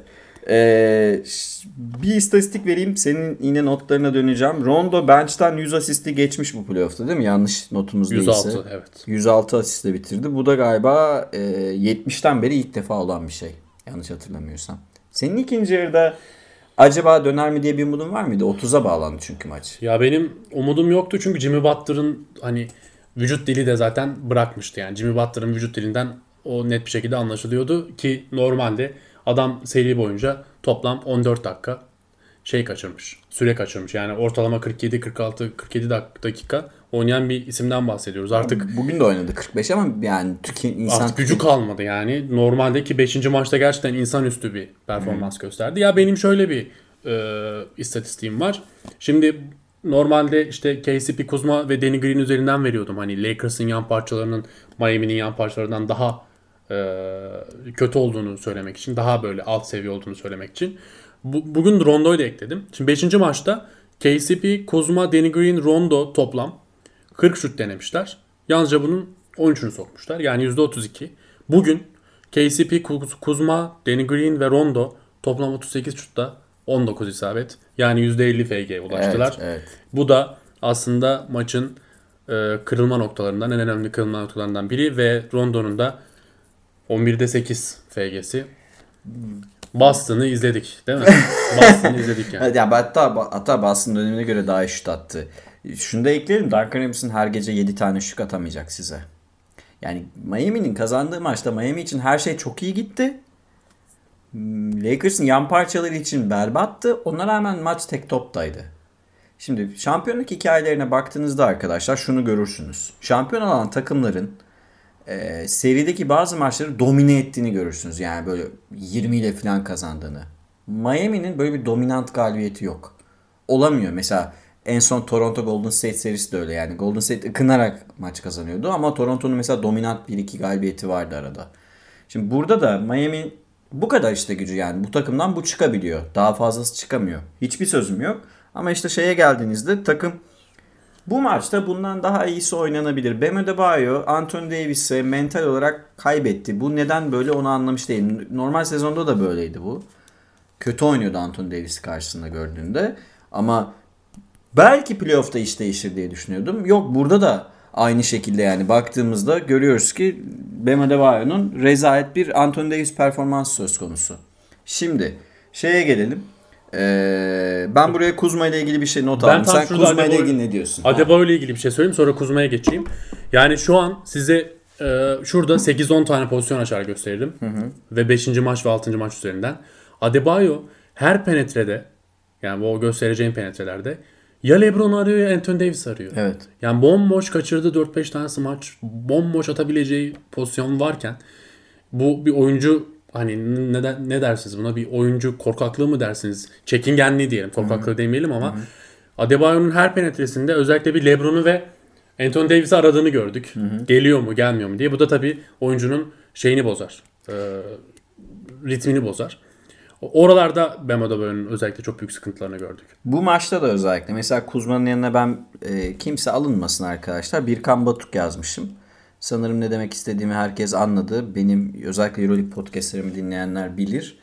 Ee, bir istatistik vereyim. Senin yine notlarına döneceğim. Rondo bench'ten yüz asisti geçmiş bu playoff'ta değil mi? Yanlış notumuz yüz değilse. altı evet. yüz altı asistle bitirdi. Bu da galiba e, yetmişten beri ilk defa olan bir şey. Yanlış hatırlamıyorsam. Senin ikinci yarıda acaba döner mi diye bir umudun var mıydı? otuza bağlandı çünkü maç. Ya benim umudum yoktu çünkü Jimmy Butler'ın hani vücut dili de zaten bırakmıştı. Yani Jimmy Butler'ın vücut dilinden o net bir şekilde anlaşılıyordu ki normalde adam seri boyunca toplam on dört dakika şey kaçırmış. Süre kaçırmış. Yani ortalama kırk yedi kırk altı kırk yedi dakika oynayan bir isimden bahsediyoruz. Artık bugün de oynadı kırk beş ama yani Türkiye insan artık gücü kalmadı yani. Normalde beşinci maçta gerçekten insanüstü bir performans hmm. gösterdi. Ya benim şöyle bir e, istatistiğim var. Şimdi normalde işte K C P, Kuzma ve Danny Green üzerinden veriyordum. Hani Lakers'ın yan parçalarının Miami'nin yan parçalarından daha e, kötü olduğunu söylemek için. Daha böyle alt seviye olduğunu söylemek için. Bu, bugün Rondo'yu da ekledim. Şimdi beşinci maçta K C P, Kuzma, Danny Green, Rondo toplam kırk şut denemişler. Yalnızca bunun on üçünü sokmuşlar. Yani yüzde otuz iki. Bugün K C P, Kuzma, Danny Green ve Rondo toplam otuz sekiz şutta on dokuz isabet. Yani yüzde elli F G'ye ulaştılar. Evet, evet. Bu da aslında maçın e, kırılma noktalarından, en önemli kırılma noktalarından biri ve Rondo'nun da on birde sekiz F G'si. Boston'ı izledik değil mi? Boston'ı izledik yani. yani hatta, hatta Boston dönemine göre daha iyi şut attı. Şunu da ekleyelim. Duncan Robinson her gece yedi tane şut atamayacak size. Yani Miami'nin kazandığı maçta Miami için her şey çok iyi gitti. Lakers'ın yan parçaları için berbattı. Ona rağmen maç tek toptaydı. Şimdi şampiyonluk hikayelerine baktığınızda arkadaşlar şunu görürsünüz. Şampiyon olan takımların e, serideki bazı maçları domine ettiğini görürsünüz. Yani böyle yirmi ile falan kazandığını. Miami'nin böyle bir dominant galibiyeti yok. Olamıyor. Mesela en son Toronto Golden State serisi de öyle yani. Golden State ıkınarak maç kazanıyordu ama Toronto'nun mesela dominant bir iki galibiyeti vardı arada. Şimdi burada da Miami bu kadar işte gücü yani. Bu takımdan bu çıkabiliyor. Daha fazlası çıkamıyor. Hiçbir sözüm yok. Ama işte şeye geldiğinizde takım bu maçta bundan daha iyisi oynanabilir. Bam Adebayo, Anthony Davis'e mental olarak kaybetti. Bu neden böyle onu anlamış değilim. Normal sezonda da böyleydi bu. Kötü oynuyordu Anthony Davis karşısında gördüğünde. Ama belki playoff'ta iş değişir diye düşünüyordum. Yok burada da aynı şekilde yani baktığımızda görüyoruz ki Bam Adebayo'nun rezalet bir Anthony Davis performansı söz konusu. Şimdi şeye gelelim. Ee, ben buraya Kuzma ile ilgili bir şey not aldım. Sen Kuzma ile ilgili ne diyorsun? Adebayo ile ilgili bir şey söyleyeyim sonra Kuzma'ya geçeyim. Yani şu an size e, şurada sekiz on tane pozisyon açar gösterelim. Hı hı. Ve beşinci maç ve altıncı maç üzerinden. Adebayo her penetrede yani o göstereceğim penetrelerde ya LeBron arıyor ya Anthony Davis arıyor. Evet. Yani bomboş kaçırdı dört beş tanesi maç. Bomboş atabileceği pozisyon varken bu bir oyuncu hani ne, ne dersiniz buna? Bir oyuncu korkaklığı mı dersiniz? Çekingenliği diyelim. Korkaklığı Hı-hı. demeyelim ama Hı-hı. Adebayo'nun her penetresinde özellikle bir LeBron'u ve Anthony Davis'i aradığını gördük. Hı hı. Geliyor mu gelmiyor mu diye. Bu da tabii oyuncunun şeyini bozar. E, ritmini bozar. Oralarda Bam Adebayo'nun özellikle çok büyük sıkıntılarını gördük. Bu maçta da özellikle. Mesela Kuzma'nın yanına ben e, kimse alınmasın arkadaşlar. Birkan Batuk yazmışım. Sanırım ne demek istediğimi herkes anladı. Benim özellikle Euroleague podcastlerimi dinleyenler bilir.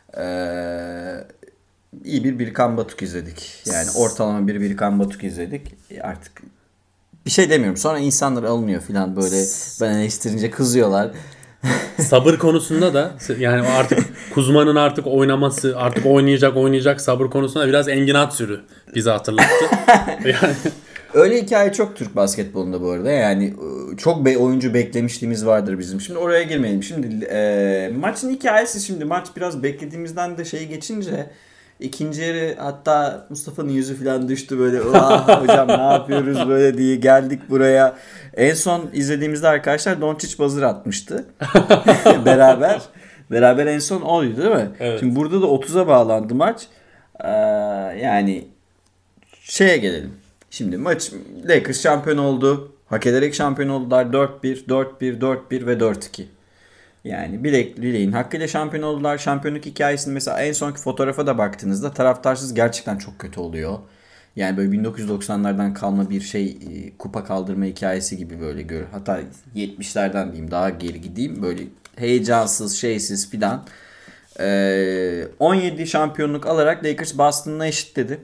Ee, iyi bir Birkan Batuk izledik. Yani ortalama bir Birkan Batuk izledik. E artık bir şey demiyorum. Sonra insanlar alınıyor falan böyle. Ben eleştirince kızıyorlar. Sabır konusunda da yani artık Kuzma'nın artık oynaması, artık oynayacak oynayacak sabır konusunda biraz Engin Aksür'ü bize hatırlattı. Yani öyle hikaye çok Türk basketbolunda bu arada. Yani çok be oyuncu beklemişliğimiz vardır bizim. Şimdi oraya girmeyelim. Şimdi e, maçın hikayesi, şimdi maç biraz beklediğimizden de şey geçince ikinci yarı hatta Mustafa'nın yüzü falan düştü böyle. Hocam ne yapıyoruz böyle diye geldik buraya. En son izlediğimizde arkadaşlar Doncic buzzer atmıştı. Beraber. Beraber en son oydu değil mi? Evet. Şimdi burada da otuza bağlandı maç. Ee, yani şeye gelelim. Şimdi maç Lakers şampiyon oldu. Hak ederek şampiyon oldular. dört bir, dört bir, dört bir ve dört iki. Yani bilek, bileğin hakkıyla şampiyon oldular. Şampiyonluk hikayesinin mesela en sonki fotoğrafa da baktığınızda taraftarsız gerçekten çok kötü oluyor. Yani böyle bin dokuz yüz doksanlardan kalma bir şey, kupa kaldırma hikayesi gibi böyle gör. Hatta yetmişlerden diyeyim, daha geri gideyim. Böyle heyecansız, şeysiz filan. Ee, on yedi şampiyonluk alarak Lakers Boston'la eşitledi.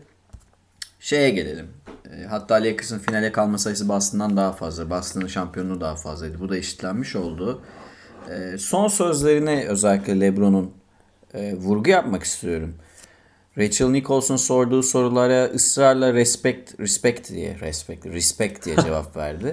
Şeye gelelim. Hatta Lakers'ın finale kalma sayısı Boston'dan daha fazla. Boston'ın şampiyonluğu daha fazlaydı. Bu da eşitlenmiş oldu. Son sözlerine özellikle LeBron'un e, vurgu yapmak istiyorum. Rachel Nicholson sorduğu sorulara ısrarla respect, respect diye, respect, respect diye cevap verdi.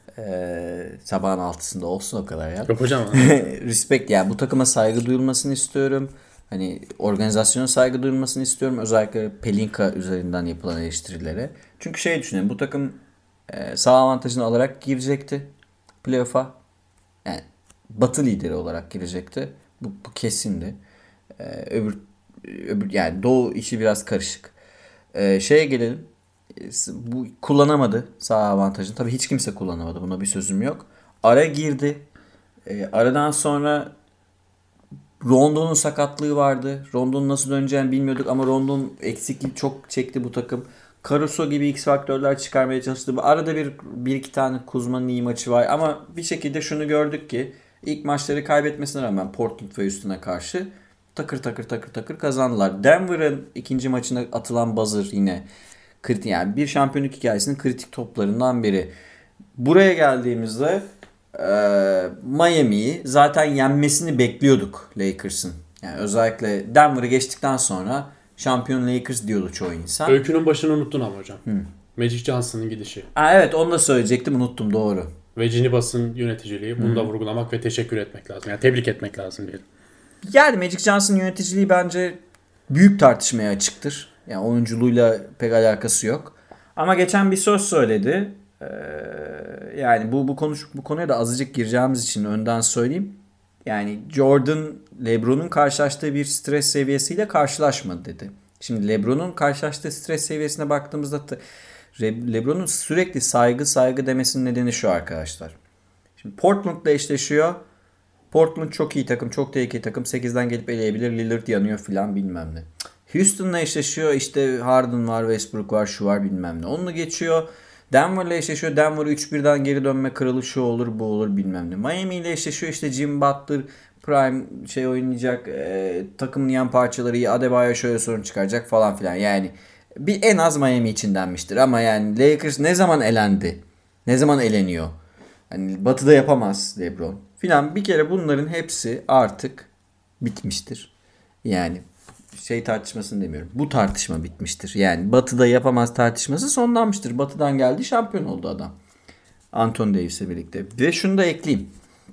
Ee, sabahın altısında olsun o kadar ya. Yok hocam. Respect, yani bu takıma saygı duyulmasını istiyorum. Hani organizasyona saygı duyulmasını istiyorum. Özellikle Pelinka üzerinden yapılan eleştirilere. Çünkü şey düşünüyorum, bu takım e, sağ avantajını alarak girecekti playoff'a. Yani Batı lideri olarak girecekti. Bu, bu kesindi. Ee, öbür, öbür yani Doğu işi biraz karışık. Ee, şeye gelelim. Bu kullanamadı sağ avantajını. Tabii hiç kimse kullanamadı. Buna bir sözüm yok. Ara girdi. Ee, aradan sonra Rondo'nun sakatlığı vardı. Rondo'nun nasıl döneceğini bilmiyorduk ama Rondo'nun eksikliği çok çekti bu takım. Caruso gibi X faktörler çıkarmaya çalıştı. Arada bir, bir iki tane Kuzma'nın iyi maçı var ama bir şekilde şunu gördük ki ilk maçları kaybetmesine rağmen Portland ve Houston'a karşı takır takır takır takır kazandılar. Denver'ın ikinci maçına atılan buzzer yine kritik, yani bir şampiyonluk hikayesinin kritik toplarından biri. Buraya geldiğimizde e, Miami'yi zaten yenmesini bekliyorduk Lakers'ın. Yani özellikle Denver'ı geçtikten sonra şampiyon Lakers diyordu çoğu insan. Öykünün başını unuttun ama hocam. Hmm. Magic Johnson'ın gidişi. Aa, evet, onu da söyleyecektim, unuttum, doğru. Ve Ginny Bass'ın yöneticiliği. Bunu da vurgulamak ve teşekkür etmek lazım. Yani tebrik etmek lazım diyelim. Yani Magic Johnson yöneticiliği bence büyük tartışmaya açıktır. Yani oyunculuğuyla pek alakası yok. Ama geçen bir söz söyledi. Ee, yani bu bu konuş bu konuya da azıcık gireceğimiz için önden söyleyeyim. Yani Jordan LeBron'un karşılaştığı bir stres seviyesiyle karşılaşmadı dedi. Şimdi LeBron'un karşılaştığı stres seviyesine baktığımızda LeBron'un sürekli saygı saygı demesinin nedeni şu arkadaşlar. Şimdi Portland'la eşleşiyor. Portland çok iyi takım, çok tehlikeli takım. sekizden gelip eleyebilir. Lillard yanıyor filan bilmem ne. Houston'la eşleşiyor. İşte Harden var, Westbrook var, şu var bilmem ne. Onunla geçiyor. Denver'la eşleşiyor. Denver üç birden geri dönme kralı, şu olur bu olur bilmem ne. Miami ile eşleşiyor. İşte Jim Butler prime şey oynayacak. E, takımın yan parçaları iyi. Adebayo şöyle sorun çıkaracak falan filan. Yani bir en az Miami için denmiştir. Ama yani Lakers ne zaman elendi? Ne zaman eleniyor? Hani Batı'da yapamaz LeBron filan. Bir kere bunların hepsi artık bitmiştir. Yani şey tartışmasını demiyorum. Bu tartışma bitmiştir. Yani Batı'da yapamaz tartışması sonlanmıştır. Batı'dan geldi, şampiyon oldu adam. Anthony Davis'le birlikte. Ve şunu da ekleyeyim.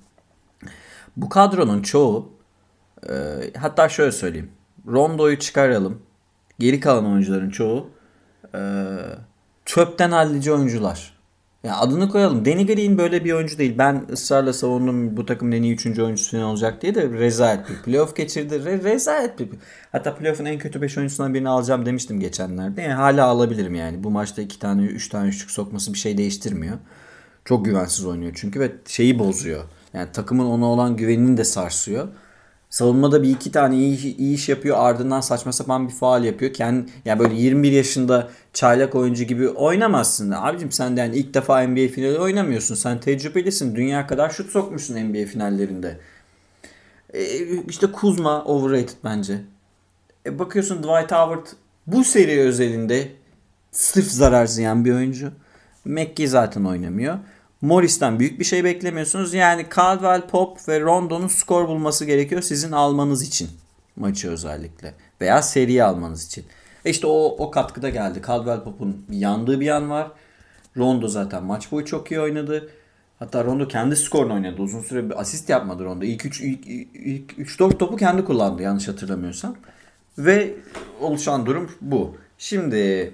Bu kadronun çoğu e, hatta şöyle söyleyeyim. Rondo'yu çıkaralım. Geri kalan oyuncuların çoğu e, çöpten hallici oyuncular. Ya adını koyalım. Danny Green böyle bir oyuncu değil. Ben ısrarla savundum bu takımın en iyi üçüncü oyuncusu falan olacak diye de rezalet bir playoff geçirdi. Re- rezalet bir. Hatta playoff'un en kötü beş oyuncusundan birini alacağım demiştim geçenlerde. Yani hala alabilirim yani. Bu maçta iki tane üç tane üçlük sokması bir şey değiştirmiyor. Çok güvensiz oynuyor çünkü ve şeyi bozuyor. Yani takımın ona olan güvenini de sarsıyor. Savunmada bir iki tane iyi, iyi iş yapıyor, ardından saçma sapan bir faul yapıyor. Kendi, yani böyle yirmi bir yaşında çaylak oyuncu gibi oynamazsın. Abicim sen de yani ilk defa N B A finali oynamıyorsun. Sen tecrübelisin. Dünya kadar şut sokmuşsun N B A finallerinde. E, işte Kuzma overrated bence. E, bakıyorsun Dwight Howard bu seri özelinde sırf zarar ziyan bir oyuncu. McGee zaten oynamıyor. Morris'ten büyük bir şey beklemiyorsunuz. Yani Caldwell, Pop ve Rondo'nun skor bulması gerekiyor sizin almanız için. Maçı özellikle. Veya seriyi almanız için. E işte o, o katkıda geldi. Caldwell Pop'un yandığı bir an var. Rondo zaten maç boyu çok iyi oynadı. Hatta Rondo kendi skorunu oynadı. Uzun süre bir asist yapmadı Rondo. İlk üç ilk, ilk üç dört topu kendi kullandı yanlış hatırlamıyorsam. Ve oluşan durum bu. Şimdi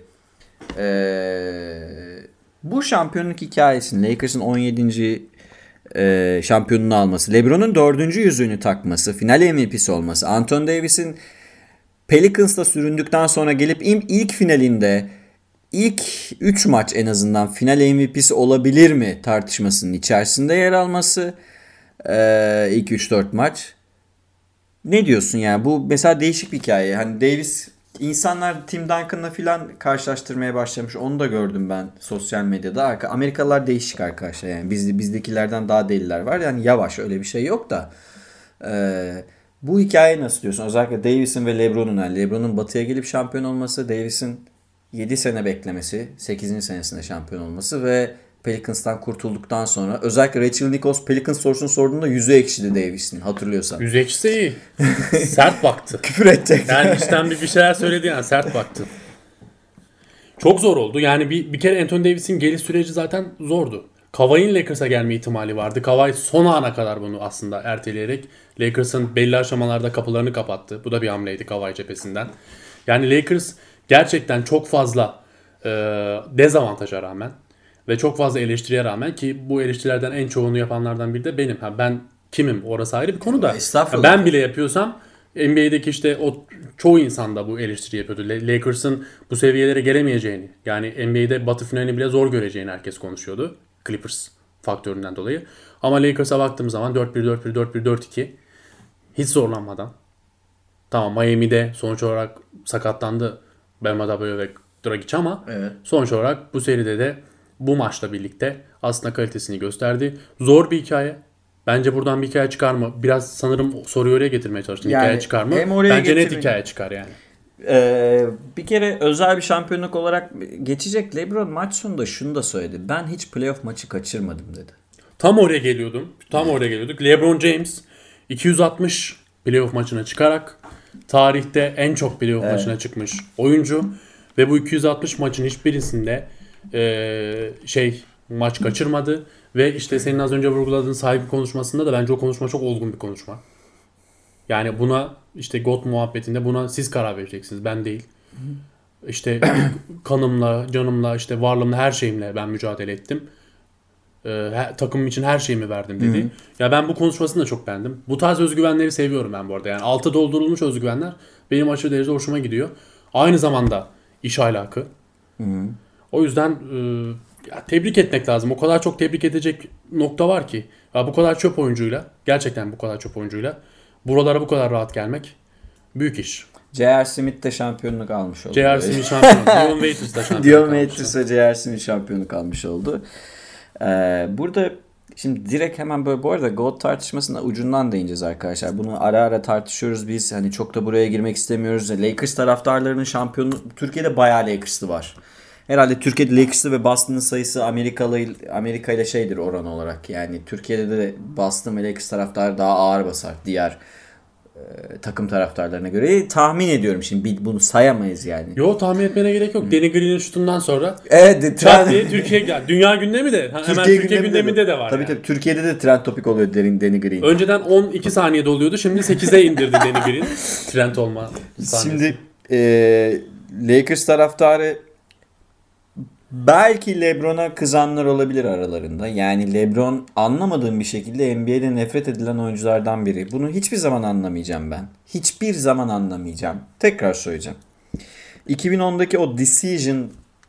eee bu şampiyonluk hikayesini Lakers'ın on yedinci E, şampiyonluğunu alması, LeBron'un dördüncü yüzüğünü takması, final M V P'si olması, Anthony Davis'in Pelicans'ta süründükten sonra gelip ilk finalinde ilk üç maç en azından final M V P'si olabilir mi tartışmasının içerisinde yer alması, e, ilk üç dört maç. Ne diyorsun yani? Bu mesela değişik bir hikaye. Hani Davis, insanlar Tim Duncan'la filan karşılaştırmaya başlamış. Onu da gördüm ben sosyal medyada. Amerikalılar değişik arkadaşlar. Yani biz, bizdekilerden daha deliler var. Yani yavaş, öyle bir şey yok da. Ee, bu hikayeyi nasıl diyorsun? Özellikle Davis'in ve LeBron'un. Yani LeBron'un batıya gelip şampiyon olması, Davis'in yedi sene beklemesi, sekizinci senesinde şampiyon olması ve Pelicans'tan kurtulduktan sonra özellikle Rachel Nichols Pelicans sorusunu sorduğunda yüzü ekşidi Davis'in, hatırlıyorsan. Yüzü ekşisi iyi. Sert baktı. Küfür edecek. Yani içten bir, bir şeyler söyledi yani, sert baktı. Çok zor oldu. Yani bir, bir kere Anthony Davis'in geliş süreci zaten zordu. Kawhi'nin Lakers'a gelme ihtimali vardı. Kawhi son ana kadar bunu aslında erteleyerek Lakers'ın belli aşamalarda kapılarını kapattı. Bu da bir hamleydi Kawhi cephesinden. Yani Lakers gerçekten çok fazla e, dezavantaja rağmen ve çok fazla eleştiriye rağmen, ki bu eleştirilerden en çoğunu yapanlardan biri de benim. Ha, ben kimim? Orası ayrı bir konu da. Estağfurullah. Ben bile yapıyorsam N B A'deki işte o çoğu insan da bu eleştiri yapıyordu. Lakers'ın bu seviyelere gelemeyeceğini, yani N B A'de Batı finalini bile zor göreceğini herkes konuşuyordu. Clippers faktöründen dolayı. Ama Lakers'a baktığım zaman dört bir dört bir dört bir dört iki hiç zorlanmadan. Tamam, Miami'de sonuç olarak sakatlandı Bam Adebayo ve Dragic ama Evet. sonuç olarak bu seride de bu maçla birlikte aslında kalitesini gösterdi. Zor bir hikaye. Bence buradan bir hikaye çıkar mı? Biraz sanırım soruyu oraya getirmeye çalıştım. Yani hikaye çıkar mı? hem oraya Bence net getirin- hikaye çıkar yani. Ee, bir kere özel bir şampiyonluk olarak geçecek. LeBron maç sonunda şunu da söyledi. Ben hiç playoff maçı kaçırmadım dedi. Tam oraya geliyordum. Tam oraya geliyorduk. LeBron James iki yüz altmış playoff maçına çıkarak tarihte en çok playoff Evet. maçına çıkmış oyuncu ve bu iki yüz altmış maçın hiçbirisinde e, şey maç kaçırmadı ve işte senin az önce vurguladığın sahibi konuşmasında da bence o konuşma çok olgun bir konuşma. Yani buna işte GOAT muhabbetinde buna siz karar vereceksiniz, ben değil. İşte kanımla, canımla, işte varlığımla, her şeyimle ben mücadele ettim. Ee, her, takımım için her şeyimi verdim dedi. Hı hı. Ya ben bu konuşmasını da çok beğendim. Bu tarz özgüvenleri seviyorum ben bu arada. Yani altı doldurulmuş özgüvenler benim aşırı derecede hoşuma gidiyor. Aynı zamanda iş ahlakı. Hı hı. O yüzden e, ya tebrik etmek lazım. O kadar çok tebrik edecek nokta var ki. Ya bu kadar çöp oyuncuyla, gerçekten bu kadar çöp oyuncuyla buralara bu kadar rahat gelmek büyük iş. J R. Smith de şampiyonluk almış oldu. J R. Smith şampiyonluk. Dion Waiters da şampiyonluk Dion almış. Waiters ve J R. Smith şampiyonluk almış oldu. Ee, burada şimdi direkt hemen böyle, bu arada GOAT tartışmasına ucundan değineceğiz arkadaşlar. Bunu ara ara tartışıyoruz biz. Hani çok da buraya girmek istemiyoruz. Lakers taraftarlarının şampiyonu Türkiye'de bayağı Lakers'lı var. Herhalde Türkiye'de Lakers'lı ve Boston'ın sayısı Amerikalı Amerika ile şeydir oran olarak. Yani Türkiye'de de Boston ve Lakers taraftarı daha ağır basar diğer e, takım taraftarlarına göre. Tahmin ediyorum şimdi, bunu sayamayız yani. Yo, tahmin etmene gerek yok. Danny Green'in şutundan sonra Evet, trend diye Türkiye yani dünya gündemi de hemen Türkiye, Türkiye gündeminde, gündeminde de var. Tabii yani. tabii Türkiye'de de trend topik oluyor Danny Green. Önceden on iki saniyede oluyordu. Şimdi sekize indirdi Danny Green trend olma sahnesi. Şimdi e, Lakers taraftarı Belki LeBron'a kızanlar olabilir aralarında. Yani LeBron anlamadığım bir şekilde N B A'de nefret edilen oyunculardan biri. Bunu hiçbir zaman anlamayacağım ben. Hiçbir zaman anlamayacağım. Tekrar söyleyeceğim. iki bin ondaki o decision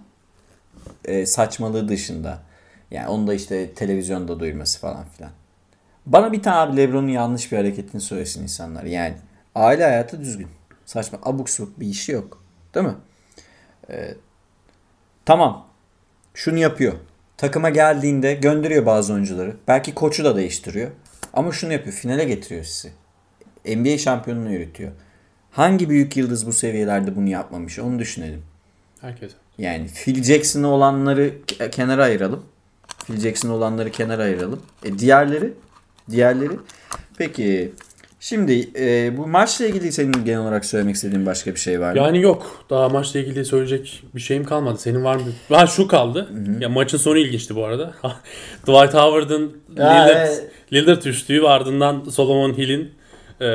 e, saçmalığı dışında. Yani onu da işte televizyonda duyurması falan filan. Bana bir tane abi LeBron'un yanlış bir hareketini söylesin insanlar. Yani aile hayatı düzgün. Saçma abuk subuk bir işi yok. Değil mi? Ee, tamam. Şunu yapıyor. Takıma geldiğinde gönderiyor bazı oyuncuları. Belki koçu da değiştiriyor. Ama şunu yapıyor. Finale getiriyor sizi. N B A şampiyonluğunu yürütüyor. Hangi büyük yıldız bu seviyelerde bunu yapmamış? Onu düşünelim. Herkese. Yani Phil Jackson'ı olanları kenara ayıralım. Phil Jackson olanları kenara ayıralım. E diğerleri? Diğerleri? Peki şimdi e, bu maçla ilgili senin genel olarak söylemek istediğin başka bir şey var mı? Yani yok. Daha maçla ilgili söyleyecek bir şeyim kalmadı. Senin var mı? Ha şu kaldı. Hı-hı. Ya maçın sonu ilginçti bu arada. Dwight Howard'ın Lillard, evet. Lillard üçlüğü ardından Solomon Hill'in e,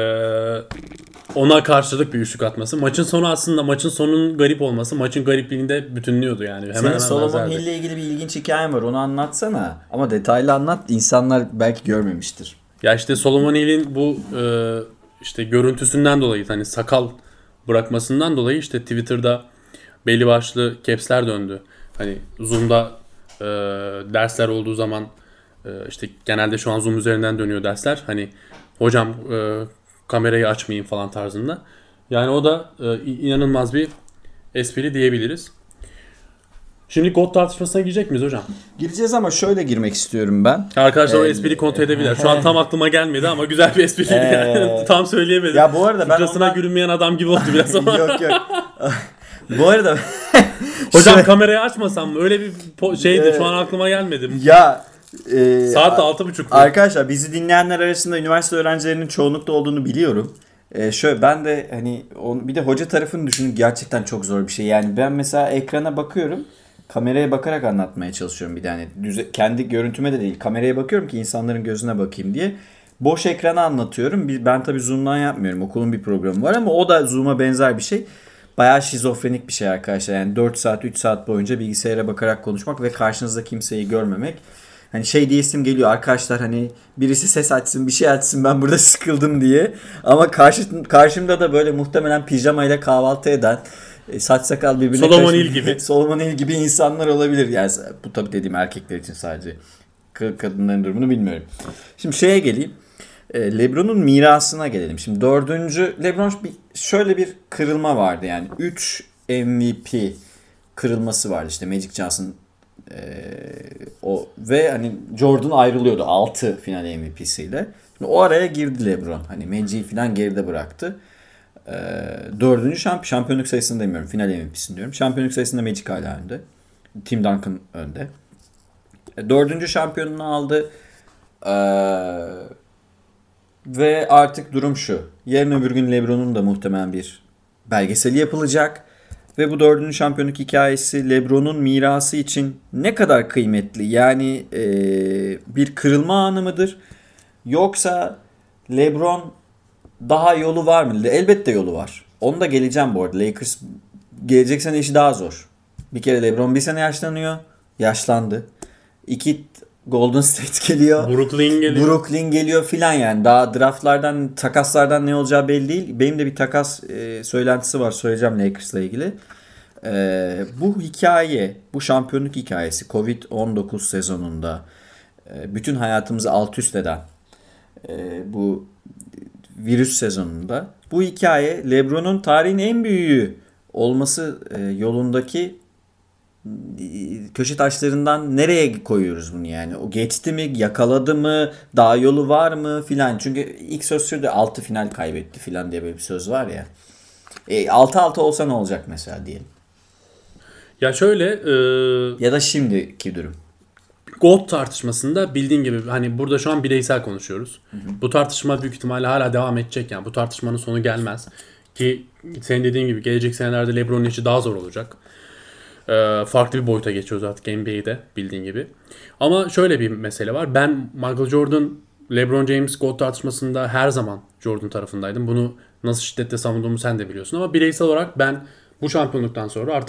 ona karşılık bir üçlük atması. Maçın sonu aslında maçın sonunun garip olması maçın garipliğinde bütünlüyordu yani. Hemen Senin hemen Solomon benzerdi. Hill'le ilgili bir ilginç hikayen var. Onu anlatsana. Ama detaylı anlat. İnsanlar belki görmemiştir. Ya işte Solomon Hill'in bu e, işte görüntüsünden dolayı hani sakal bırakmasından dolayı işte Twitter'da belli başlı caps'ler döndü. Hani Zoom'da e, dersler olduğu zaman e, işte genelde şu an Zoom üzerinden dönüyor dersler. Hani hocam e, kamerayı açmayın falan tarzında. Yani o da e, inanılmaz bir espri diyebiliriz. Şimdi GOAT tartışmasına girecek miyiz hocam? Gireceğiz ama şöyle girmek istiyorum ben. Arkadaşlar Ee, o espriyi kontrol edebilirler. Şu an tam aklıma gelmedi ama güzel bir espriydi. Ee, tam söyleyemedim. Ya bu arada ben Fıkrasına ondan... gülünmeyen adam gibi oldu biraz ama. yok yok. Bu arada... Hocam Şöyle- kamerayı açmasam mı? Öyle bir po- şeydi. Şu an aklıma gelmedi. Ya... E, Saat de altı buçuk. Arkadaşlar bizi dinleyenler arasında üniversite öğrencilerinin çoğunlukta olduğunu biliyorum. Ee, şöyle ben de hani on, bir de hoca tarafını düşünün gerçekten çok zor bir şey. Yani ben mesela ekrana bakıyorum. Kameraya bakarak anlatmaya çalışıyorum bir de hani düze- kendi görüntüme de değil. Kameraya bakıyorum ki insanların gözüne bakayım diye. Boş ekrana anlatıyorum. Bir- Ben tabii Zoom'dan yapmıyorum. Okulun bir programı var ama o da Zoom'a benzer bir şey. Bayağı şizofrenik bir şey arkadaşlar. Yani dört saat üç saat boyunca bilgisayara bakarak konuşmak ve karşınızda kimseyi görmemek. Hani şey diyesim geliyor arkadaşlar hani birisi ses açsın bir şey açsın ben burada sıkıldım diye. Ama karşı, karşımda da böyle muhtemelen pijamayla kahvaltı eden e, saç sakal birbirine Solomon karışmış- Hill gibi. Solomon Hill gibi insanlar olabilir. Yani bu tabii dediğim erkekler için sadece. K- Kadınların durumunu bilmiyorum. Şimdi şeye geleyim. E, LeBron'un mirasına gelelim. Şimdi dördüncü LeBron bir, şöyle bir kırılma vardı yani. üç M V P kırılması vardı işte Magic Johnson Ee, o ve hani Jordan ayrılıyordu altı final M V P'siyle. Şimdi o araya girdi LeBron. Hani Magic'i falan geride bıraktı. Ee, dördüncü şamp şampiyonluk sayısını demiyorum. Final M V P'sini diyorum. Şampiyonluk sayısında Magic hala önde. Tim Duncan önde. E, dördüncü şampiyonluğunu aldı. Ee, ve artık durum şu. Yarın öbür gün LeBron'un da muhtemelen bir belgeseli yapılacak. Ve bu dördüncü şampiyonluk hikayesi LeBron'un mirası için ne kadar kıymetli? Yani e, bir kırılma anı mıdır? Yoksa LeBron daha yolu var mı? Elbette yolu var. Onu da geleceğim bu arada. Lakers gelecek sene işi daha zor. Bir kere LeBron bir sene yaşlanıyor. Yaşlandı. İki Golden State geliyor. Brooklyn geliyor. Brooklyn geliyor filan yani. Daha draftlardan, takaslardan ne olacağı belli değil. Benim de bir takas e, söylentisi var. Söyleyeceğim Lakers'la ilgili. E, bu hikaye, bu şampiyonluk hikayesi covid on dokuz sezonunda e, bütün hayatımızı alt üst eden e, bu virüs sezonunda bu hikaye LeBron'un tarihin en büyüğü olması e, yolundaki köşe taşlarından nereye koyuyoruz bunu yani? O geçti mi? Yakaladı mı? Daha yolu var mı? Filan. Çünkü ilk söz sürdü altı final kaybetti filan diye böyle bir söz var ya. E, altı altı olsa ne olacak mesela diyelim. Ya şöyle e, Ya da şimdiki durum. GOAT tartışmasında bildiğin gibi hani burada şu an bireysel konuşuyoruz. Hı hı. Bu tartışma büyük ihtimalle hala devam edecek yani. Bu tartışmanın sonu gelmez. Ki senin dediğin gibi gelecek senelerde LeBron'un işi daha zor olacak. Ee, farklı bir boyuta geçiyoruz artık N B A'de bildiğin gibi. Ama şöyle bir mesele var. Ben Michael Jordan, LeBron James GOAT tartışmasında her zaman Jordan tarafındaydım. Bunu nasıl şiddetle savunduğumu sen de biliyorsun. Ama bireysel olarak ben bu şampiyonluktan sonra artık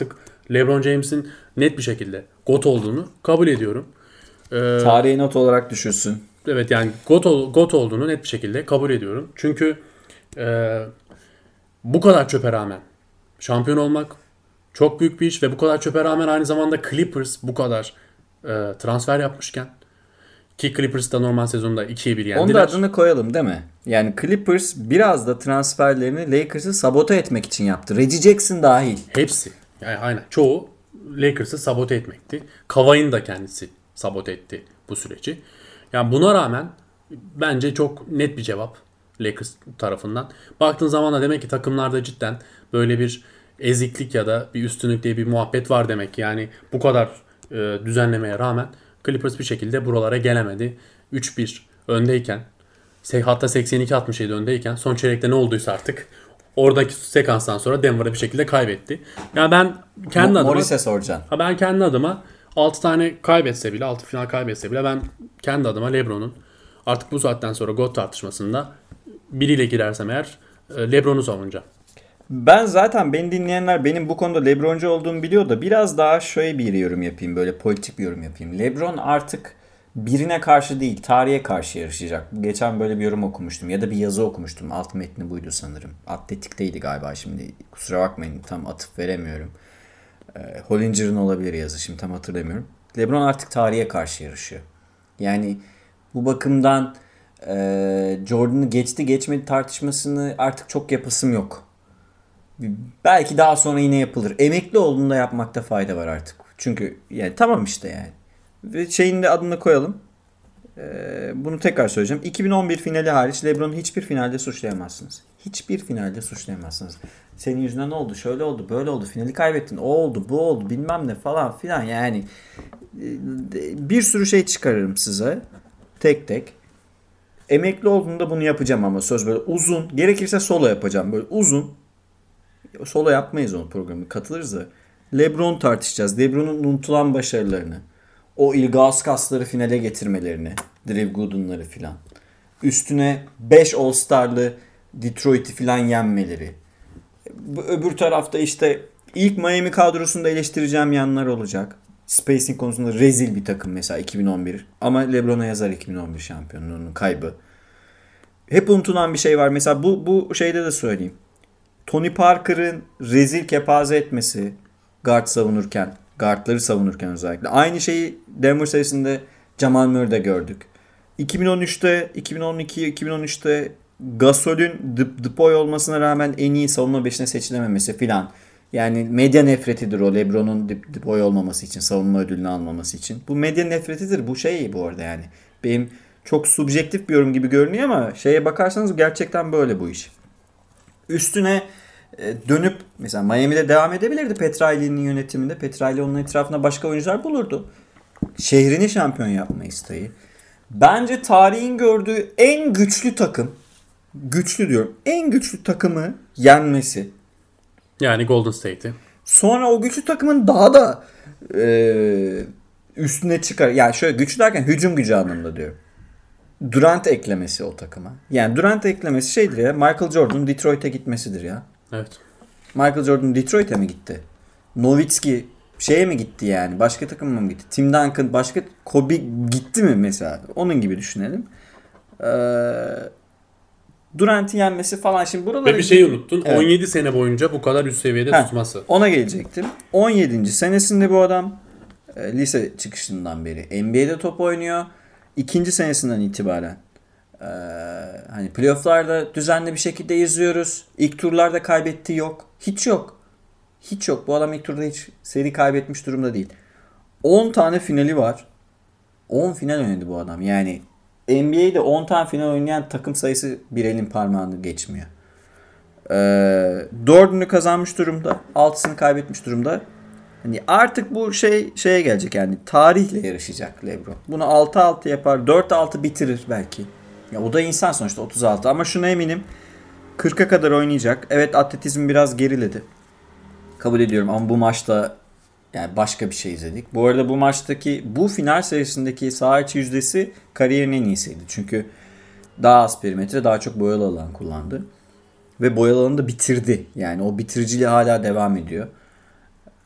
LeBron James'in net bir şekilde GOAT olduğunu kabul ediyorum. Ee, Tarihi not olarak düşürsün. Evet yani GOAT, ol- GOAT olduğunu net bir şekilde kabul ediyorum. Çünkü e, bu kadar çöpe rağmen şampiyon olmak çok büyük bir iş ve bu kadar çöpe rağmen aynı zamanda Clippers bu kadar e, transfer yapmışken ki Clippers da normal sezonda ikiye bir yendiler. Onun da adını koyalım değil mi? Yani Clippers biraz da transferlerini Lakers'ı sabote etmek için yaptı. Reggie Jackson dahil. Hepsi. Yani aynen. Çoğu Lakers'ı sabote etmekti. Kawhi'nin da kendisi sabote etti bu süreci. Yani buna rağmen bence çok net bir cevap Lakers tarafından. Baktığın zaman da demek ki takımlarda cidden böyle bir eziklik ya da bir üstünlük diye bir muhabbet var demek ki. Yani bu kadar e, düzenlemeye rağmen Clippers bir şekilde buralara gelemedi. üç bir öndeyken hatta seksen iki altmış yedi öndeyken son çeyrekte ne olduysa artık oradaki sekanstan sonra Denver'a bir şekilde kaybetti. Yani ben kendi Mo- adıma Morris'e soracaksın. ha ben kendi adıma altı tane kaybetse bile altı final kaybetse bile ben kendi adıma LeBron'un artık bu saatten sonra GOAT tartışmasında biriyle girersem eğer e, LeBron'u savunacağım. Ben zaten beni dinleyenler benim bu konuda LeBroncu olduğumu biliyor da biraz daha şöyle bir yorum yapayım. Böyle politik bir yorum yapayım. LeBron artık birine karşı değil, tarihe karşı yarışacak. Geçen böyle bir yorum okumuştum ya da bir yazı okumuştum. Alt metni buydu sanırım. Atletik'teydi galiba, şimdi kusura bakmayın tam atıf veremiyorum. E, Hollinger'ın olabilir yazı, şimdi tam hatırlamıyorum. LeBron artık tarihe karşı yarışıyor. Yani bu bakımdan e, Jordan'ı geçti geçmedi tartışmasını artık çok yapasım yok. Belki daha sonra yine yapılır. Emekli olduğunda yapmakta fayda var artık. Çünkü yani tamam işte yani. Ve şeyin de adını koyalım. Ee, bunu tekrar söyleyeceğim. iki bin on bir finali hariç LeBron'u hiçbir finalde suçlayamazsınız. Hiçbir finalde suçlayamazsınız. Senin yüzünden oldu, şöyle oldu, böyle oldu, finali kaybettin, o oldu, bu oldu, bilmem ne falan filan yani. Bir sürü şey çıkarırım size. Tek tek. Emekli olduğunda bunu yapacağım ama söz böyle uzun. Gerekirse solo yapacağım. Böyle uzun. Solo yapmayız onu programı. Katılırız da. LeBron tartışacağız. LeBron'un unutulan başarılarını. O Ilgaus kasları finale getirmelerini. Drew Gooden'ları filan. Üstüne beş All-Star'lı Detroit'i filan yenmeleri. Öbür tarafta işte ilk Miami kadrosunda eleştireceğim yanlar olacak. Spacing konusunda rezil bir takım mesela iki bin on bir. Ama LeBron'a yazar iki bin on bir şampiyonluğunun kaybı. Hep unutulan bir şey var. Mesela bu, bu şeyde de söyleyeyim. Tony Parker'ın rezil kepaze etmesi guard savunurken, guardları savunurken özellikle. Aynı şeyi Denver serisinde Jamal Murray'de gördük. iki bin on üçte, iki bin on iki, iki bin on üçte Gasol'ün Depoy olmasına rağmen en iyi savunma beşine seçilememesi filan. Yani medya nefretidir o LeBron'un Depoy olmaması için, savunma ödülünü almaması için. Bu medya nefretidir. Bu şey bu arada yani. Benim çok subjektif bir yorum gibi görünüyor ama şeye bakarsanız gerçekten böyle bu iş. Üstüne dönüp mesela Miami'de devam edebilirdi Petrali'nin yönetiminde. Petrali onun etrafına başka oyuncular bulurdu. Şehrini şampiyon yapma isteği. Bence tarihin gördüğü en güçlü takım, güçlü diyorum, en güçlü takımı yenmesi. Yani Golden State'i. Sonra o güçlü takımın daha da e, üstüne çıkar. Yani şöyle güçlü derken hücum gücü anlamında diyorum. Durant eklemesi o takıma. Yani Durant eklemesi şeydir ya. Michael Jordan Detroit'e gitmesidir ya. Evet. Michael Jordan Detroit'e mi gitti? Nowitzki şeye mi gitti yani? Başka takıma mı gitti? Tim Duncan başka Kobe gitti mi mesela? Onun gibi düşünelim. Ee, Durant'in yenmesi falan. Şimdi buralara... Ve bir şey unuttun. Evet. on yedi sene boyunca bu kadar üst seviyede Heh, tutması. Ona gelecektim. on yedinci senesinde bu adam e, lise çıkışından beri N B A'de top oynuyor. İkinci senesinden itibaren e, hani playoff'larda düzenli bir şekilde izliyoruz. İlk turlarda kaybettiği yok. Hiç yok. Hiç yok. Bu adam ilk turda hiç seri kaybetmiş durumda değil. on tane finali var. on final oynadı bu adam. Yani N B A'de on tane final oynayan takım sayısı bir elin parmağını geçmiyor. Ee, dördünü kazanmış durumda. Altısını kaybetmiş durumda. Hani artık bu şey şeye gelecek yani tarihle yarışacak LeBron. Bunu altı altı yapar, dört altı bitirir belki. Ya o da insan sonuçta otuz altı ama şuna eminim kırka kadar oynayacak. Evet atletizm biraz geriledi. Kabul ediyorum ama bu maçta yani başka bir şey izledik. Bu arada bu maçtaki bu final serisindeki saha içi yüzdesi kariyerin en iyisiydi. Çünkü daha az perimetre, daha çok boyalı alan kullandı. Ve boyalı alanı da bitirdi. Yani o bitiriciliği hala devam ediyor.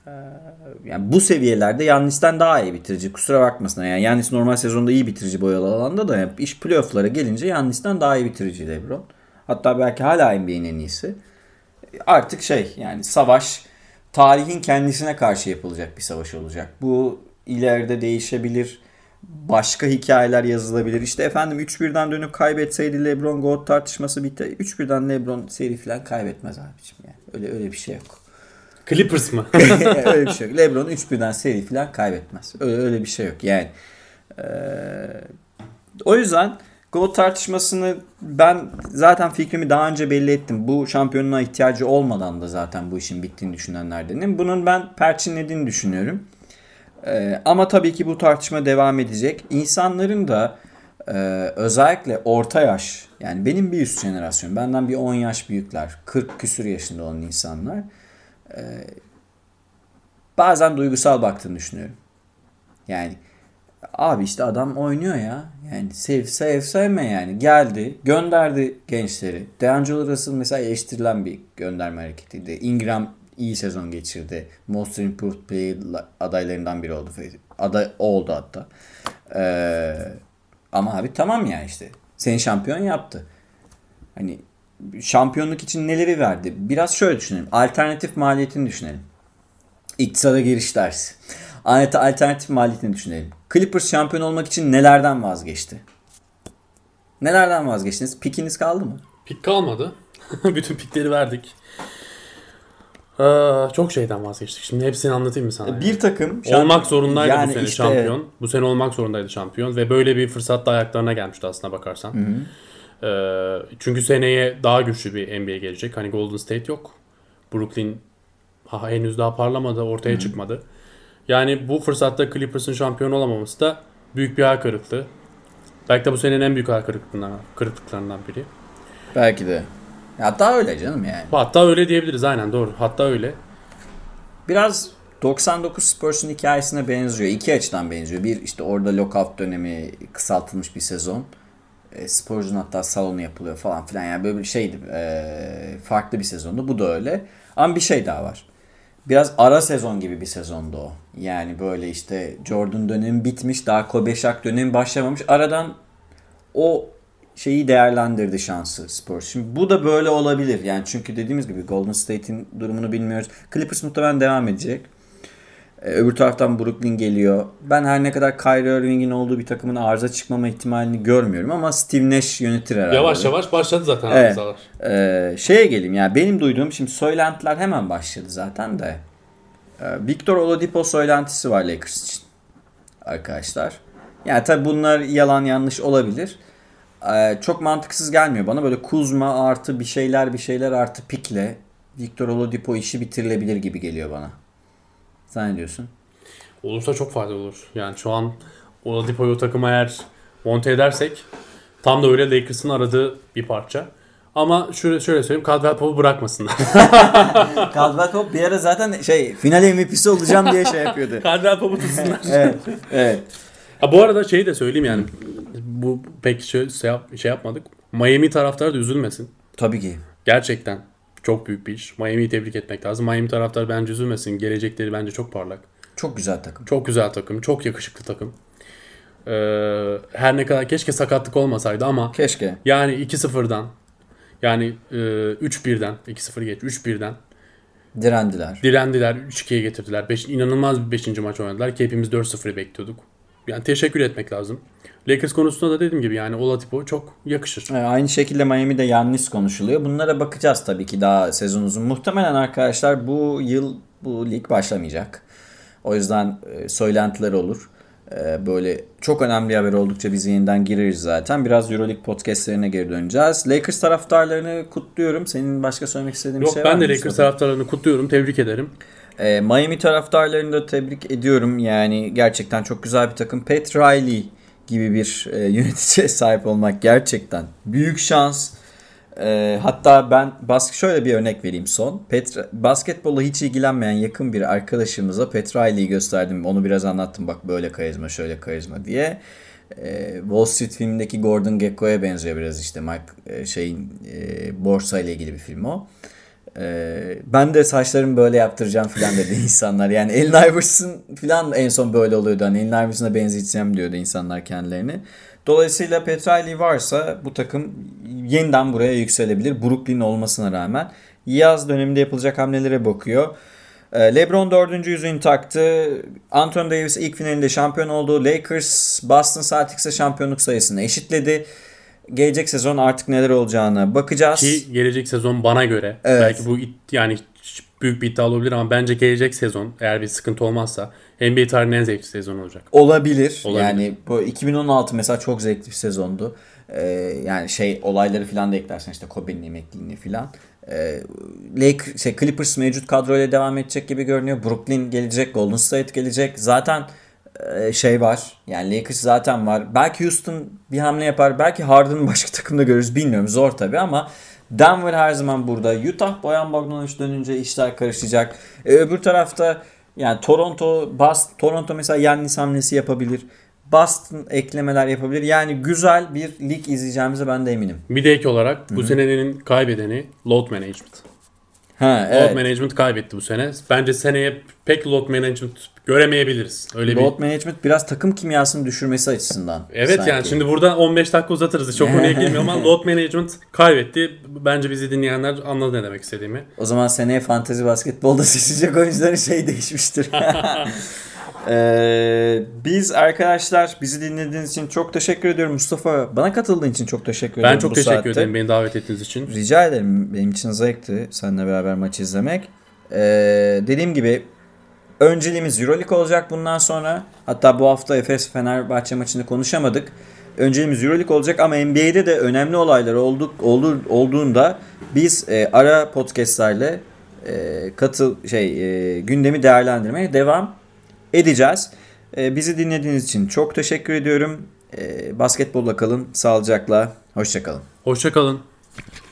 yani bu seviyelerde Yannis'ten daha iyi bitirici. Kusura bakmasın. Yani Yannis normal sezonda iyi bitirici boyalı alanda da yani iş playoff'lara gelince Yannis'ten daha iyi bitirici LeBron. Hatta belki hala N B A'nin en iyisi. Artık şey yani savaş tarihin kendisine karşı yapılacak bir savaş olacak. Bu ileride değişebilir. Başka hikayeler yazılabilir. İşte efendim üç birden dönüp kaybetseydi LeBron GOAT tartışması bitti. üç birden LeBron seri falan kaybetmez abiciğim yani. Öyle öyle bir şey yok. Clippers mı? Öyle bir şey yok. LeBron üç birden seri falan kaybetmez. Öyle öyle bir şey yok. Yani ee, o yüzden GOAT tartışmasını ben zaten fikrimi daha önce belli ettim. Bu şampiyonluğa ihtiyacı olmadan da zaten bu işin bittiğini düşünenlerdenim. Bunun ben perçinlediğini düşünüyorum. Ee, ama tabii ki bu tartışma devam edecek. İnsanların da e, özellikle orta yaş, yani benim bir üst jenerasyon, benden bir on yaş büyükler, kırk küsur yaşında olan insanlar e, bazen duygusal baktığını düşünüyorum. Yani abi işte adam oynuyor ya. Yani sev sev sevme yani. Geldi, gönderdi gençleri. DeAngelo Russell mesela eleştirilen bir gönderme hareketiydi. Ingram iyi sezon geçirdi. Most Improved Player adaylarından biri oldu. Aday oldu hatta. Ee, ama abi tamam ya işte. Seni şampiyon yaptı. Hani şampiyonluk için neleri verdi? Biraz şöyle düşünelim. Alternatif maliyetini düşünelim. İktisada giriş dersi. Alternatif maliyetini düşünelim. Clippers şampiyon olmak için nelerden vazgeçti? Nelerden vazgeçtiniz? Pikiniz kaldı mı? Pik kalmadı. Bütün pikleri verdik. Ee, çok şeyden vazgeçtik. Şimdi hepsini anlatayım mı sana? Bir yani? takım olmak zorundaydı yani bu sene işte, şampiyon. Bu sene olmak zorundaydı şampiyon ve böyle bir fırsat da ayaklarına gelmişti aslına bakarsan. Hı hı. Ee, çünkü seneye daha güçlü bir N B A gelecek. Hani Golden State yok. Brooklyn ha, henüz daha parlamadı, ortaya Hı-hı. çıkmadı. Yani bu fırsatta Clippers'ın şampiyon olamaması da büyük bir hayal kırıklığı. Belki de bu senenin en büyük hayal kırıklığından, kırıklıklarından biri. Belki de. Hatta öyle canım yani. Hatta öyle diyebiliriz, aynen doğru. Hatta öyle. Biraz doksan dokuz Spurs'un hikayesine benziyor. İki açıdan benziyor. Bir işte orada lockout dönemi, kısaltılmış bir sezon. E, sporcunun hatta salonu yapılıyor falan filan. Yani böyle bir şeydi. E, farklı bir sezondu. Bu da öyle. Ama bir şey daha var. Biraz ara sezon gibi bir sezondu o. Yani böyle işte Jordan dönemi bitmiş. Daha Kobe Shaq dönemi başlamamış. Aradan o şeyi değerlendirdi şansı Spurs. Şimdi bu da böyle olabilir. Yani çünkü dediğimiz gibi Golden State'in durumunu bilmiyoruz. Clippers muhtemelen devam edecek. Ee, öbür taraftan Brooklyn geliyor. Ben her ne kadar Kyrie Irving'in olduğu bir takımın arıza çıkmama ihtimalini görmüyorum ama Steve Nash yönetir herhalde. Yavaş yavaş başladı zaten evet. arızalar. Ee, şeye geleyim yani benim duyduğum şimdi söylentiler hemen başladı zaten de. Ee, Victor Oladipo söylentisi var Lakers için. Arkadaşlar. Yani tabi bunlar yalan yanlış olabilir. Ee, çok mantıksız gelmiyor bana. Böyle Kuzma artı bir şeyler bir şeyler artı pikle Victor Oladipo işi bitirilebilir gibi geliyor bana. Sen ne diyorsun? Olursa çok faydalı olur. Yani şu an Oladipo'yu takıma eğer monte edersek tam da öyle Lakers'ın aradığı bir parça. Ama şöyle şöyle söyleyeyim, Caldwell Pope'u bırakmasınlar. Caldwell Pope bir ara zaten şey final M V P'si olacağım diye şey yapıyordu. Caldwell Pope'u tutsunlar. evet. Evet. Ha, bu arada şeyi de söyleyeyim yani. Bu pek şey, şey, yap, şey yapmadık. Miami taraftarı da üzülmesin. Tabii ki. Gerçekten çok büyük bir iş. Miami'yi tebrik etmek lazım. Miami taraftarı bence üzülmesin. Gelecekleri bence çok parlak. Çok güzel takım. Çok güzel takım. Çok yakışıklı takım. Ee, her ne kadar keşke sakatlık olmasaydı ama keşke. Yani iki sıfırdan yani e, üç birden iki sıfır geç üç birden direndiler. Direndiler. üç ikiye getirdiler. beş inanılmaz bir beşinci maç oynadılar ki hepimiz dört sıfırı bekliyorduk. Yani teşekkür etmek lazım. Lakers konusunda da dediğim gibi yani Oladipo çok yakışır. Aynı şekilde Miami'de Yannis konuşuluyor. Bunlara bakacağız tabii ki daha sezon uzun. Muhtemelen arkadaşlar bu yıl bu lig başlamayacak. O yüzden e, söylentiler olur. E, böyle çok önemli bir haber oldukça biz yeniden gireriz zaten. Biraz Euroleague podcastlerine geri döneceğiz. Lakers taraftarlarını kutluyorum. Senin başka söylemek istediğin Yok, bir şey var mı? Yok, ben de Lakers taraftarlarını kutluyorum. Tebrik ederim. E, Miami taraftarlarını da tebrik ediyorum. Yani gerçekten çok güzel bir takım. Pat Riley gibi bir e, yöneticiye sahip olmak gerçekten büyük şans. E, hatta ben bas şöyle bir örnek vereyim son. Pet, basketbolla hiç ilgilenmeyen yakın bir arkadaşımıza Pat Riley'i gösterdim. Onu biraz anlattım. Bak böyle karizma, şöyle karizma diye. E, Wall Street filmindeki Gordon Gekko'ya benziyor biraz işte. Mike e, şeyin e, borsa ile ilgili bir film o. Ee, ben de saçlarımı böyle yaptıracağım falan dedi insanlar. Yani Allen Iverson falan en son böyle oluyordu. Hani Allen Iverson'a benzeyeceğim diyordu insanlar kendilerini. Dolayısıyla Petrali varsa bu takım yeniden buraya yükselebilir. Brooklyn olmasına rağmen. Yaz döneminde yapılacak hamlelere bakıyor. LeBron dördüncü yüzüğünü taktı. Anthony Davis ilk finalinde şampiyon oldu. Lakers Boston Celtics'e şampiyonluk sayısını eşitledi. Gelecek sezon artık neler olacağına bakacağız. Ki gelecek sezon bana göre Evet. belki bu it- yani büyük bir iddia olabilir ama bence gelecek sezon eğer bir sıkıntı olmazsa N B A tarihinin en zevkli sezonu olacak. Olabilir. Olabilir. Yani bu iki bin on altı mesela çok zevkli bir sezondu. Ee, yani şey olayları falan da eklersen işte Kobe'nin emekliliğini falan. Ee, Lakers, şey, Clippers mevcut kadroyla devam edecek gibi görünüyor. Brooklyn gelecek, Golden State gelecek. Zaten e, şey var. Yani Lakers zaten var. Belki Houston bir hamle yapar. Belki Harden'ı başka takımda görürüz. Bilmiyorum. Zor tabii ama Denver her zaman burada. Utah Boyan Bogdanovic dönünce işler karışacak. Ee, öbür tarafta yani Toronto, Boston, Toronto mesela Giannis hamlesi yapabilir. Boston eklemeler yapabilir. Yani güzel bir lig izleyeceğimize ben de eminim. Bir de ek olarak bu senenin kaybedeni load management. Ha, Load evet. management kaybetti bu sene. Bence seneye pek load management göremeyebiliriz. Öyle Load bir management biraz takım kimyasını düşürmesi açısından. Evet sanki. yani şimdi burada on beş dakika uzatırız. Çok konuya girmiyor ama load management kaybetti. Bence bizi dinleyenler anladı ne demek istediğimi. O zaman seneye fantezi basketbolda seçilecek oyuncuların şey değişmiştir. Ee, biz arkadaşlar bizi dinlediğiniz için çok teşekkür ediyorum. Mustafa bana katıldığın için çok teşekkür ederim. Ben çok bu teşekkür saatte. ederim beni davet ettiğiniz için. Rica ederim. Benim için zevkti seninle beraber maç izlemek. Ee, dediğim gibi önceliğimiz Euroleague olacak bundan sonra. Hatta bu hafta Efes Fenerbahçe maçını konuşamadık. Önceliğimiz Euroleague olacak ama N B A'de de önemli olaylar olduk, olur, olduğunda biz e, ara podcastlerle e, katıl şey e, gündemi değerlendirmeye devam edeceğiz. E, bizi dinlediğiniz için çok teşekkür ediyorum. E, basketbolla kalın, sağlıcakla, hoşça kalın. Hoşça kalın.